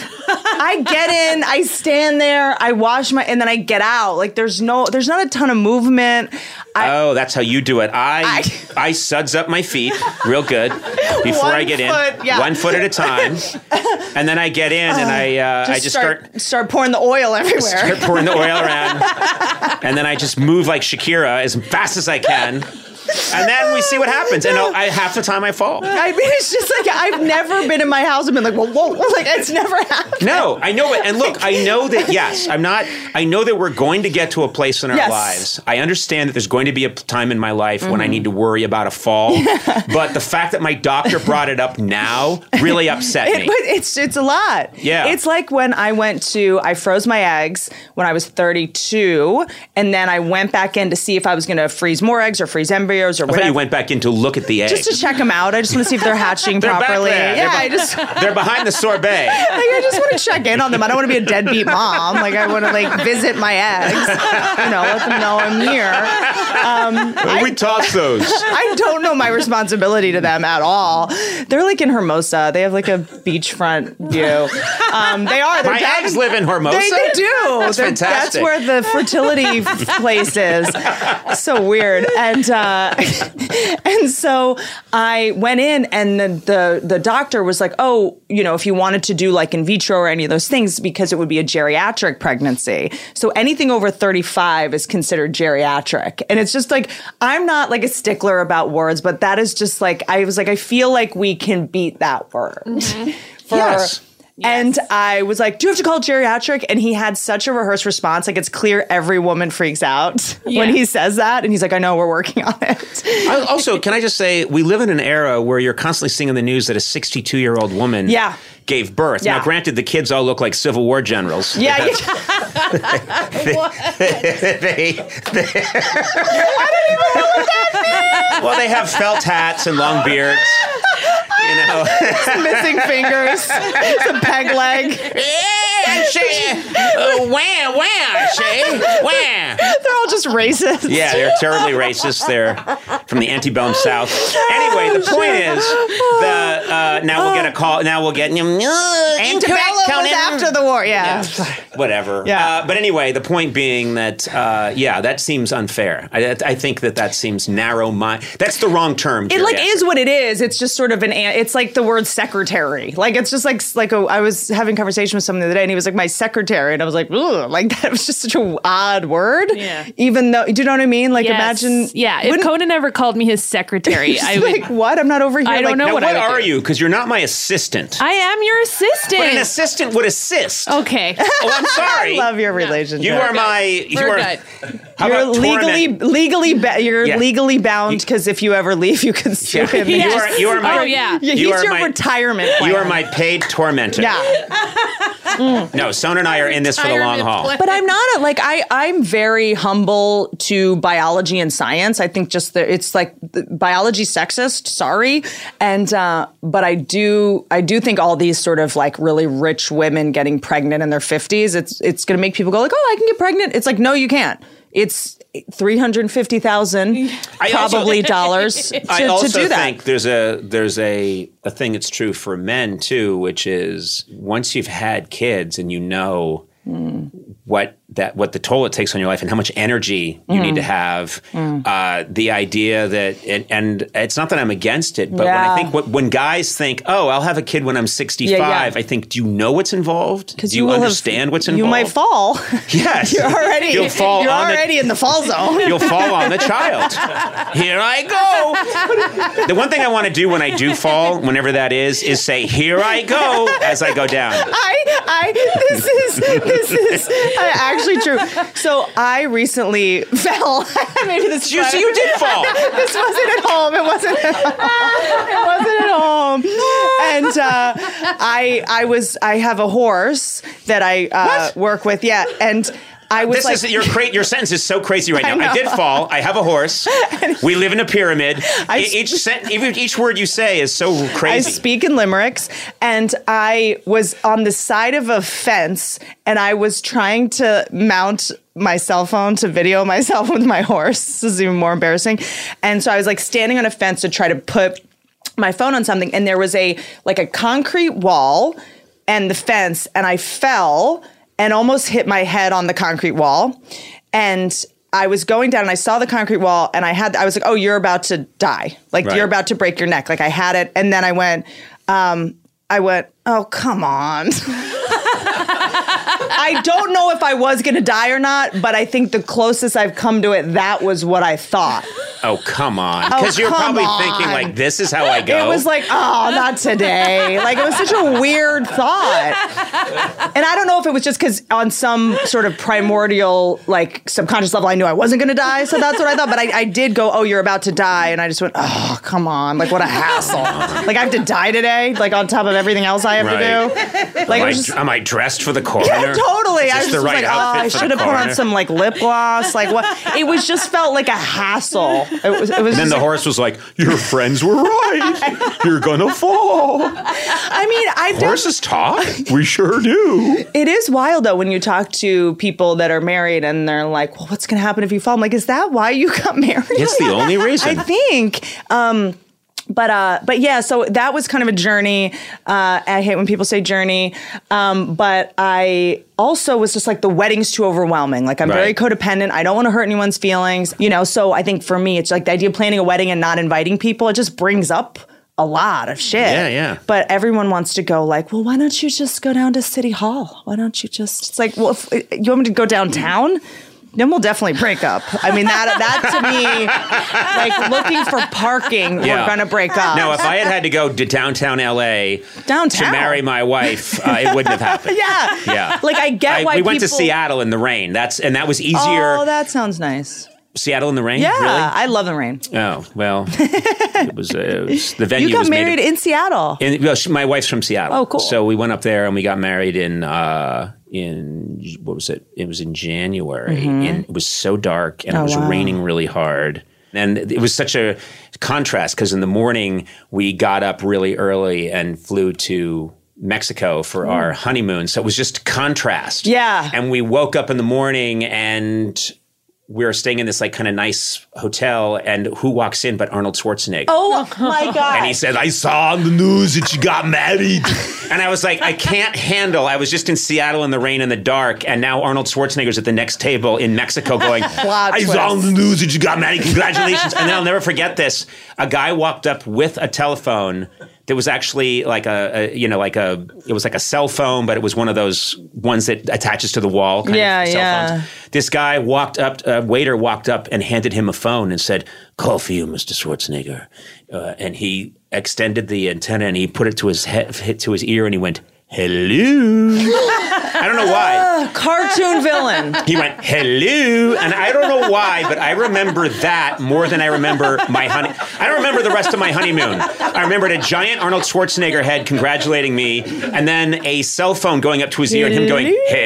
I get in, I stand there, I wash my, and then I get out. Like, there's no, there's not a ton of movement. I, Oh, that's how you do it. I I, I- suds up my feet real good before One I get foot, in, yeah. one foot at a time, and then I get in and I uh, I just start, start, start pouring the oil everywhere. start pouring the oil around, and then I just move like Shakira as fast as I can. And then we see what happens. And I, half the time I fall. I mean, it's just like, I've never been in my house and been like, whoa, whoa, like, it's never happened. No, I know it. And look, I know that, yes, I'm not, I know that we're going to get to a place in our Yes. lives. I understand that there's going to be a time in my life when I need to worry about a fall. But the fact that my doctor brought it up now really upset It, me. but it's it's a lot. Yeah. It's like when I went to, I froze my eggs when I was thirty-two, and then I went back in to see if I was going to freeze more eggs or freeze embryos or I whatever. thought you went back in to look at the eggs. Just to check them out. I just want to see if they're hatching They're back properly. there. Yeah, They're I be- just like, They're behind the sorbet. I just want to check in on them. I don't want to be a deadbeat mom. Like, I want to like visit my eggs. You know, let them know I'm here. Um, we toss those. I don't know my responsibility to them at all. They're like in Hermosa. They have like a beachfront view. Um, they are. They're My down eggs in- live in Hermosa? They, they do. That's They're- fantastic. That's where the fertility place is. So weird. And uh, and so I went in, and the, the the doctor was like, "Oh, you know, if you wanted to do like in vitro or any of those things, because it would be a geriatric pregnancy. So anything over thirty-five is considered geriatric." And it's just like, I'm not like a stickler about words, but that is just like, I was like, I feel like we can beat that word. Mm-hmm. For, Yes. And I was like, do you have to call it geriatric? And he had such a rehearsed response. Like, it's clear every woman freaks out Yeah. when he says that. And he's like, I know, we're working on it. I- Also, can I just say, we live in an era where you're constantly seeing in the news that a sixty-two-year-old woman Yeah. gave birth. Yeah. Now, granted, the kids all look like Civil War generals. Yeah. they, they, well, they have felt hats and long beards. You know, Missing fingers, some peg leg. yeah, she, uh, wham, wham, she, wham. They're all just racist. Yeah, they're terribly racist. They're from the antebellum South. Anyway, the point is, the uh, now we'll get a call. Now we'll get uh, Antebellum was after the war. Yeah. whatever. Yeah. Uh, but anyway, the point being that uh, yeah, that seems unfair. I, I think that that seems narrow mind. That's the wrong term. It like geriatric. is what it is. It's just sort of an. It's like the word secretary. Like, it's just like like a, I was having a conversation with someone the other day, and he was like, my secretary, and I was like, ugh, like that was just such a odd word. Yeah. Even though, do you know what I mean? Like, Yes. imagine. Yeah, if wouldn't- Conan ever called me his secretary, Just I would. like, what? I'm not over here. I don't like, know Now, what what, I would are do. you? Because you're not my assistant. I am your assistant. but an assistant would assist. Okay. Oh, I'm sorry. I love your relationship. You are my. You We're are. good. How You're about legally torment? legally ba- you're Yeah. legally bound because if you ever leave, you can sue Yeah. him. You Yes. are. You are my. Oh, yeah. Yeah, You he's are your my- retirement plan. You are my paid tormentor. Yeah. No, Son and I are in this for the long Retirement haul. plan. But I'm not a, like I I'm very humble to biology and science. I think just that it's like the, biology sexist, sorry. And uh but I do I do think all these sort of like really rich women getting pregnant in their fifties, it's it's going to make people go like, "Oh, I can get pregnant." It's like, "No, you can't." It's three hundred fifty thousand I also- probably dollars to, I to also do that. think there's a there's a a thing that's true for men too, which is once you've had kids and you know what that what the toll it takes on your life and how much energy you mm. need to have. Mm. Uh, the idea that, it, and it's not that I'm against it, but yeah. when I think what, when guys think, oh, I'll have a kid when I'm sixty-five, yeah, yeah. I think, do you know what's involved? Do you, you understand have, what's involved? You might fall. Yes. You're already, You'll fall you're on already the, in the fall zone. You'll fall on the child. Here I go. The one thing I want to do when I do fall, whenever that is, is say, here I go, as I go down. I, I, this is, this is uh, actually true. So I recently fell. Maybe this you, so you did fall. This wasn't at home. It wasn't. It wasn't at home. And uh, I, I was. I have a horse that I uh, work with. Yeah, and. I was this like, is your cra- your sentence is so crazy right now. I, I did fall. I have a horse. We live in a pyramid. I, each sen- each word you say is so crazy. I speak in limericks, and I was on the side of a fence, and I was trying to mount my cell phone to video myself with my horse. This is even more embarrassing. And so I was like standing on a fence to try to put my phone on something, and there was a like a concrete wall and the fence, and I fell and almost hit my head on the concrete wall. And I was going down and I saw the concrete wall and I had, I was like, oh, you're about to die. Like right. You're about to break your neck. Like I had it. And then I went, um, I went, oh, come on. I don't know if I was going to die or not, but I think the closest I've come to it, that was what I thought. Oh, come on. Because oh, you're probably on. thinking, like, this is how I go. It was like, oh, not today. Like, it was such a weird thought. And I don't know if it was just because on some sort of primordial, like, subconscious level, I knew I wasn't going to die. So that's what I thought. But I, I did go, oh, you're about to die. And I just went, oh, come on. Like, what a hassle. Like, I have to die today, like, on top of everything else I have right. to do. Like, am, I, just, am I dressed for the coroner? Yeah, totally. Is I was the just right like, oh, I should have put on some, like, lip gloss. Like, what? It was just felt like a hassle. It was, it was and then the like, horse was like, your friends were right. You're gonna fall. I mean, I don't. Horses talk? We sure do. It is wild, though, when you talk to people that are married and they're like, well, what's gonna happen if you fall? I'm like, is that why you got married? It's the only reason. I think. Um, But uh, but yeah, so that was kind of a journey. Uh, I hate when people say journey. Um, but I also was just like, the wedding's too overwhelming. Like, I'm right. very codependent. I don't want to hurt anyone's feelings. You know, so I think for me, it's like the idea of planning a wedding and not inviting people, it just brings up a lot of shit. Yeah, yeah. But everyone wants to go like, well, why don't you just go down to City Hall? Why don't you just, it's like, well, if, you want me to go downtown? Then we'll definitely break up. I mean, that that to me, like looking for parking, yeah. we're going to break up. Now, if I had had to go to downtown L A downtown? to marry my wife, uh, it wouldn't have happened. yeah. Yeah. Like, I get I, why we people... went to Seattle in the rain. That's And that was easier. Oh, that sounds nice. Seattle in the rain? Yeah, really? I love the rain. Oh, well, it was, uh, it was the venue. You got was married made in Seattle. In, well, she, my wife's from Seattle. Oh, cool. So we went up there and we got married in, uh, in what was it? It was in January. Mm-hmm. And it was so dark and oh, it was wow. raining really hard. And it was such a contrast because in the morning we got up really early and flew to Mexico for mm. our honeymoon. So it was just contrast. Yeah. And we woke up in the morning and we were staying in this like kind of nice hotel, and who walks in but Arnold Schwarzenegger? Oh my God. And he said, I saw on the news that you got married. And I was like, I can't handle, I was just in Seattle in the rain and the dark, and now Arnold Schwarzenegger's at the next table in Mexico going, I saw on the news that you got married, congratulations. And then I'll never forget this. A guy walked up with a telephone that was actually like a, a, you know, like a, it was like a cell phone, but it was one of those ones that attaches to the wall. Kind yeah, of cell yeah. phones. This guy walked up, a waiter walked up and handed him a phone and said, call for you, Mister Schwarzenegger. Uh, and he extended the antenna and he put it to his head, hit to his ear, and he went, hello. I don't know why. Uh, cartoon villain. He went, hello. And I don't know why, but I remember that more than I remember my honey. I don't remember the rest of my honeymoon. I remembered a giant Arnold Schwarzenegger head congratulating me, and then a cell phone going up to his ear and him going,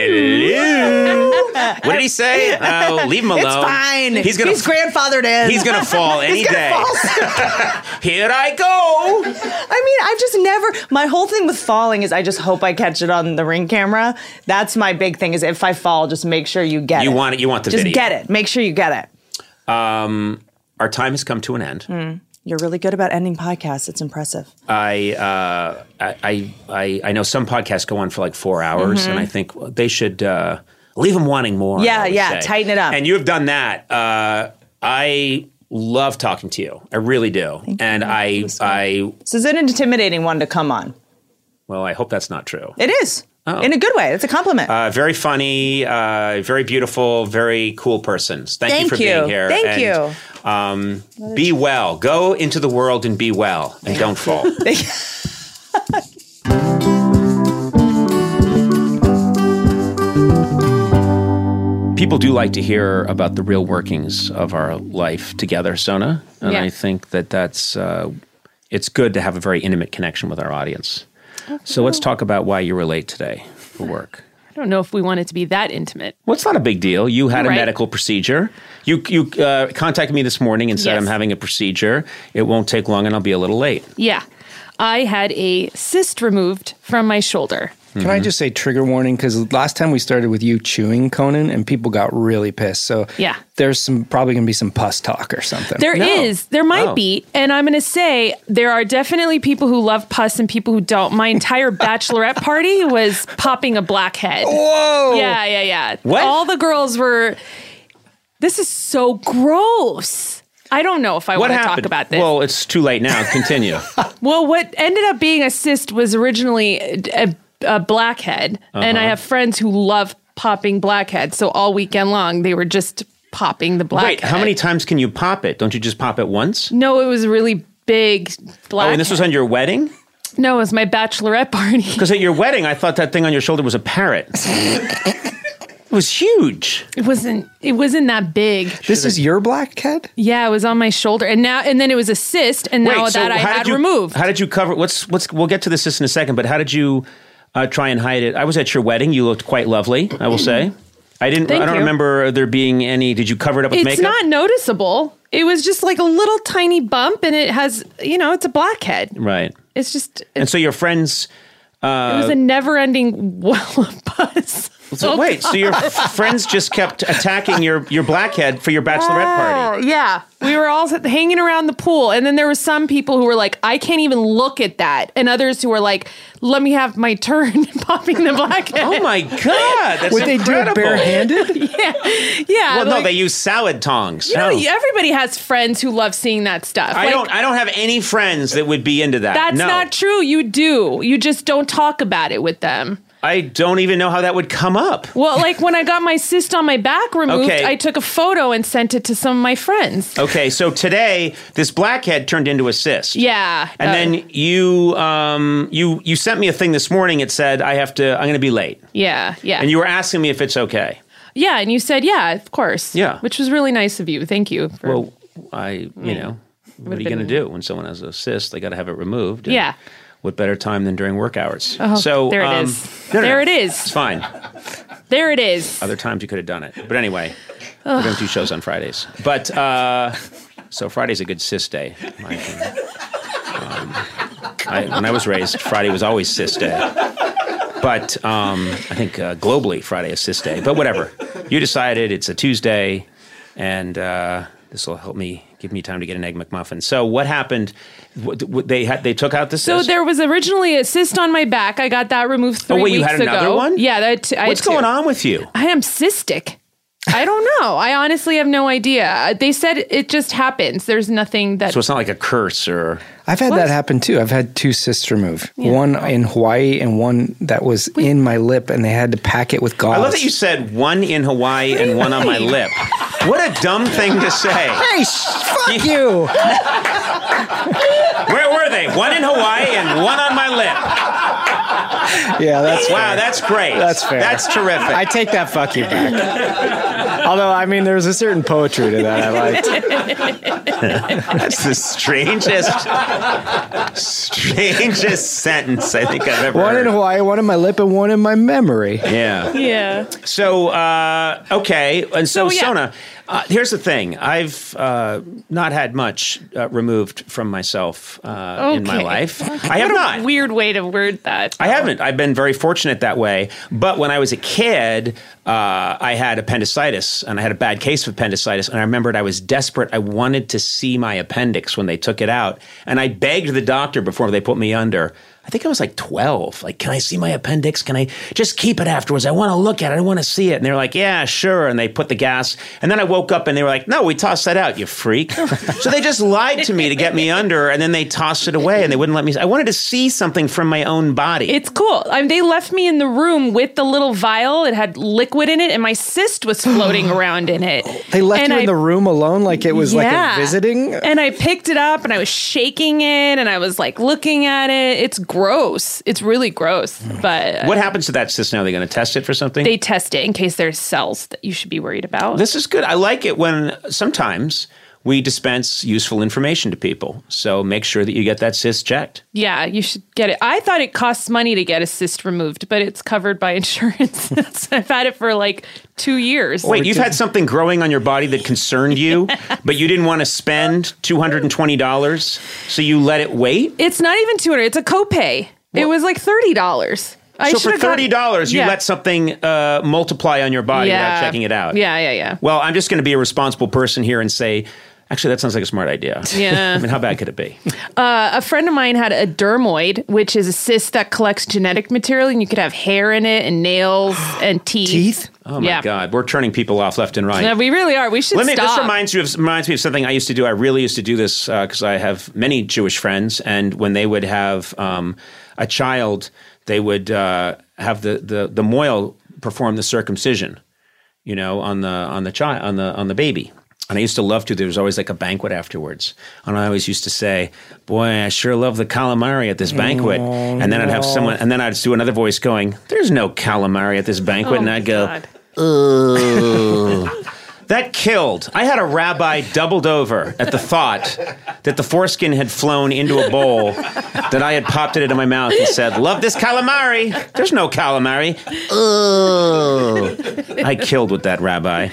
hello. What did he say? Oh, leave him alone. It's fine. He's, gonna, he's grandfathered in. He's going to fall any he's day. Fall. Here I go. I mean, I've just never, my whole thing with falling is I just hope I catch it on the Ring camera. That's my big thing, is if I fall, just make sure you get you it. You want it. You want the just video. Just get it. Make sure you get it. Um, our time has come to an end. Mm. You're really good about ending podcasts. It's impressive. I, uh, I, I, I know some podcasts go on for like four hours, mm-hmm. and I think they should, uh, leave them wanting more. Yeah, I would yeah, say. tighten it up. And you have done that. Uh, I love talking to you. I really do. Thank and you. I, I, So is it an intimidating one to come on? well, I hope that's not true. It is. Oh. In a good way. It's a compliment. Uh, very funny, uh, very beautiful, very cool persons. Thank, Thank you for you. being here. Thank and, you. Um, be well. Go into the world and be well, and don't fall. People do like to hear about the real workings of our life together, Sona, and Yeah. I think that that's uh, it's good to have a very intimate connection with our audience. Okay. So let's talk about why you were late today for work. I don't know if we want it to be that intimate. Well, it's not a big deal. You had a Right. medical procedure. You you uh, contacted me this morning and said, Yes. I'm having a procedure. It won't take long and I'll be a little late. Yeah. I had a cyst removed from my shoulder. Can I just say trigger warning? Because last time we started with you chewing, Conan, and people got really pissed. So Yeah. there's some probably going to be some pus talk or something. There is, there might Oh. be. And I'm going to say there are definitely people who love pus and people who don't. My entire bachelorette party was popping a blackhead. Whoa! Yeah, yeah, yeah. What? All the girls were, this is so gross. I don't know if I What want to happened? talk about this. Well, it's too late now. Continue. Well, what ended up being a cyst was originally a, a blackhead. And I have friends who love popping blackheads. So all weekend long, they were just popping the blackhead. Wait, how many times can you pop it? Don't you just pop it once? No, it was a really big blackhead. Oh, and this was on your wedding? No, it was my bachelorette party. Because at your wedding, I thought that thing on your shoulder was a parrot. It was huge. It wasn't. It wasn't that big. This is your blackhead? Yeah, it was on my shoulder, and now and then it was a cyst, and now Wait, so that I how had did you, removed. How did you cover? What's what's? We'll get to this in a second. But how did you uh, try and hide it? I was at your wedding. You looked quite lovely. I will say. I didn't. Thank I don't you. remember there being any. Did you cover it up with It's makeup? not noticeable. It was just like a little tiny bump, and it has, you know, it's a blackhead. Right. It's just. And so your friends. It was a never-ending well of pus. So wait. So your f- friends just kept attacking your your blackhead for your bachelorette party. Oh, yeah. We were all hanging around the pool. And then there were some people who were like, I can't even look at that. And others who were like, let me have my turn popping the blackhead. Oh my God! That's Would they do it incredible. barehanded? Yeah. Well, no, like, they use salad tongs. you know, No. everybody has friends who love seeing that stuff. I Like, don't. I don't have any friends that would be into that. That's no. not true. You do. You just don't talk about it with them. I don't even know how that would come up. Well, like when I got my cyst on my back removed, Okay. I took a photo and sent it to some of my friends. Okay, so today this blackhead turned into a cyst. Yeah. And uh, then you um you you sent me a thing this morning. It said I have to. I'm going to be late. Yeah. Yeah. And you were asking me if it's okay. yeah. And you said, yeah, of course. Yeah. Which was really nice of you. Thank you. For, Well, I you know what are you been- going to do when someone has a cyst? They got to have it removed. and Yeah. What better time than during work hours? Oh, so there it um, is. no, no, there no. it It's is. fine. There it is. Other times you could have done it. But anyway, we're going to do shows on Fridays. But uh, so Friday's a good cyst day, in my opinion. Um, I, when I was raised, Friday was always cyst day. But um, I think uh, globally, Friday is cyst day. But whatever. You decided it's a Tuesday, and uh, this will help me, give me time to get an Egg McMuffin. So what happened? What, what, they had, they took out the cyst? So there was originally a cyst on my back. I got that removed three Oh, wait, you weeks had another ago. one? Yeah. That, I had What's two. going on with you? I am cystic. I don't know. I honestly have no idea. They said it just happens. There's nothing that. So it's not like a curse or... I've had that happen too. I've had two cysts removed. One in Hawaii and one that was in my lip, and they had to pack it with gauze. I love that you said one in Hawaii and one on my lip. What a dumb thing to say. Hey, sh- fuck you! Where were they? One in Hawaii and one on my lip. Yeah, that's Wow, fair. that's great. That's fair. That's terrific. I take that fuck you back. Although, I mean, there's a certain poetry to that I liked. That's the strangest, strangest sentence I think I've ever One in heard. Hawaii, one in my lip, and one in my memory. Yeah. yeah. So, uh, okay. And so, So, yeah. Sona, uh, here's the thing. I've uh, not had much uh, removed from myself uh, in my Okay. life. I have What a not. Weird way to word that. I haven't. I've been very fortunate that way. But when I was a kid, uh, I had appendicitis, and I had a bad case of appendicitis. And I remembered I was desperate. I wanted to see my appendix when they took it out. And I begged the doctor before they put me under, I think I was like twelve. Like, can I see my appendix? Can I just keep it afterwards? I want to look at it. I want to see it. And they're like, yeah, sure. And they put the gas. And then I woke up and they were like, no, we tossed that out, you freak. So they just lied to me to get me under, and then they tossed it away and they wouldn't let me. I wanted to see something from my own body. It's cool. I mean, they left me in the room with the little vial. It had liquid in it, and my cyst was floating around in it. They left and you I, in the room alone like it was yeah. like a visiting? And I picked it up and I was shaking it and I was like looking at it. It's gross. It's really gross. But uh, what happens to that cyst now? Are they going to test it for something? They test it in case there's cells that you should be worried about. This is good. I like it when sometimes we dispense useful information to people. So make sure that you get that cyst checked. Yeah, you should get it. I thought it costs money to get a cyst removed, but it's covered by insurance. I've had it for like two years. Wait, you've had something growing on your body that concerned you, yes. but you didn't want to spend two hundred twenty dollars, so you let it wait? It's not even two hundred dollars. It's a copay. Well, it was like thirty dollars. I so for thirty dollars, got, you yeah. let something uh, multiply on your body yeah. without checking it out. Yeah, yeah, yeah. Well, I'm just going to be a responsible person here and say, actually, that sounds like a smart idea. Yeah. I mean, how bad could it be? Uh, a friend of mine had a dermoid, which is a cyst that collects genetic material, and you could have hair in it and nails and teeth. Teeth? Oh, my yeah. God. We're turning people off left and right. Yeah, we really are. We should Let me, stop. This reminds, you of, reminds me of something I used to do. I really used to do this because uh, I have many Jewish friends, and when they would have um, a child, they would uh, have the, the, the moil perform the circumcision, you know, on the on the child on the on the baby. And I used to love to. There was always like a banquet afterwards. And I always used to say, boy, I sure love the calamari at this banquet. Oh, and then no. I'd have someone, and then I'd do another voice going, there's no calamari at this banquet. Oh, and I'd God. go, ugh. That killed. I had a rabbi doubled over at the thought that the foreskin had flown into a bowl, that I had popped it into my mouth and said, love this calamari. There's no calamari. Ugh. I killed with that rabbi.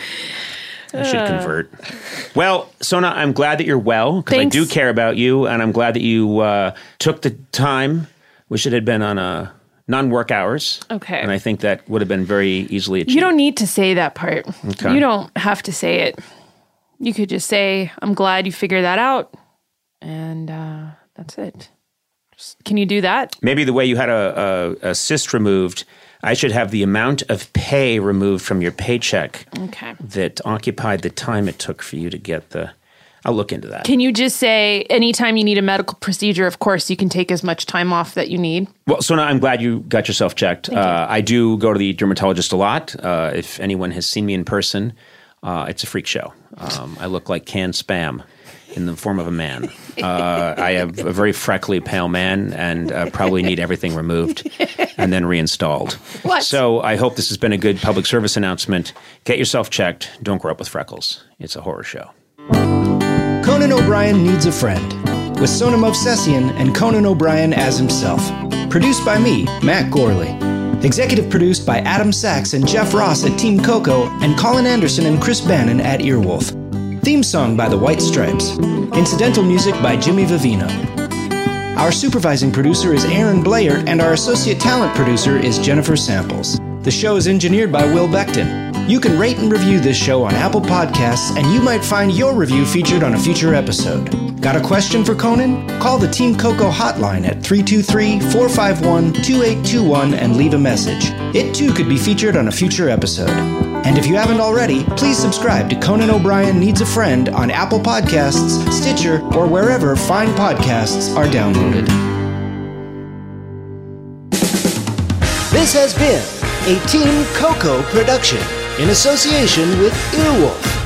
I should convert. Well, Sona, I'm glad that you're well, because I do care about you, and I'm glad that you uh, took the time. Wish it had been on a non-work hours. Okay. And I think that would have been very easily achieved. You don't need to say that part. Okay. You don't have to say it. You could just say, I'm glad you figured that out, and uh, that's it. Just, can you do that? Maybe the way you had a, a, a cyst removed, I should have the amount of pay removed from your paycheck okay. that occupied the time it took for you to get the... I'll look into that. Can you just say, anytime you need a medical procedure, of course, you can take as much time off that you need? Well, Sona, I'm glad you got yourself checked. Thank uh, you. I do go to the dermatologist a lot. Uh, if anyone has seen me in person, uh, it's a freak show. Um, I look like canned Spam in the form of a man. Uh, I have a very freckly, pale man, and uh, probably need everything removed and then reinstalled. What? So I hope this has been a good public service announcement. Get yourself checked. Don't grow up with freckles. It's a horror show. Conan O'Brien Needs a Friend, with Sona Movsesian and Conan O'Brien as himself. Produced by me, Matt Gorley. Executive produced by Adam Sachs and Jeff Ross at Team Coco, and Colin Anderson and Chris Bannon at Earwolf. Theme song by the White Stripes. Incidental music by Jimmy Vivino. Our supervising producer is Aaron Blair, and our associate talent producer is Jennifer Samples. The show is engineered by Will Beckton. You can rate and review this show on Apple Podcasts, and you might find your review featured on a future episode. Got a question for Conan? Call the Team Coco hotline at three two three, four five one, two eight two one and leave a message. It too could be featured on a future episode. And if you haven't already, please subscribe to Conan O'Brien Needs a Friend on Apple Podcasts, Stitcher, or wherever fine podcasts are downloaded. This has been a Team Coco production in association with Earwolf.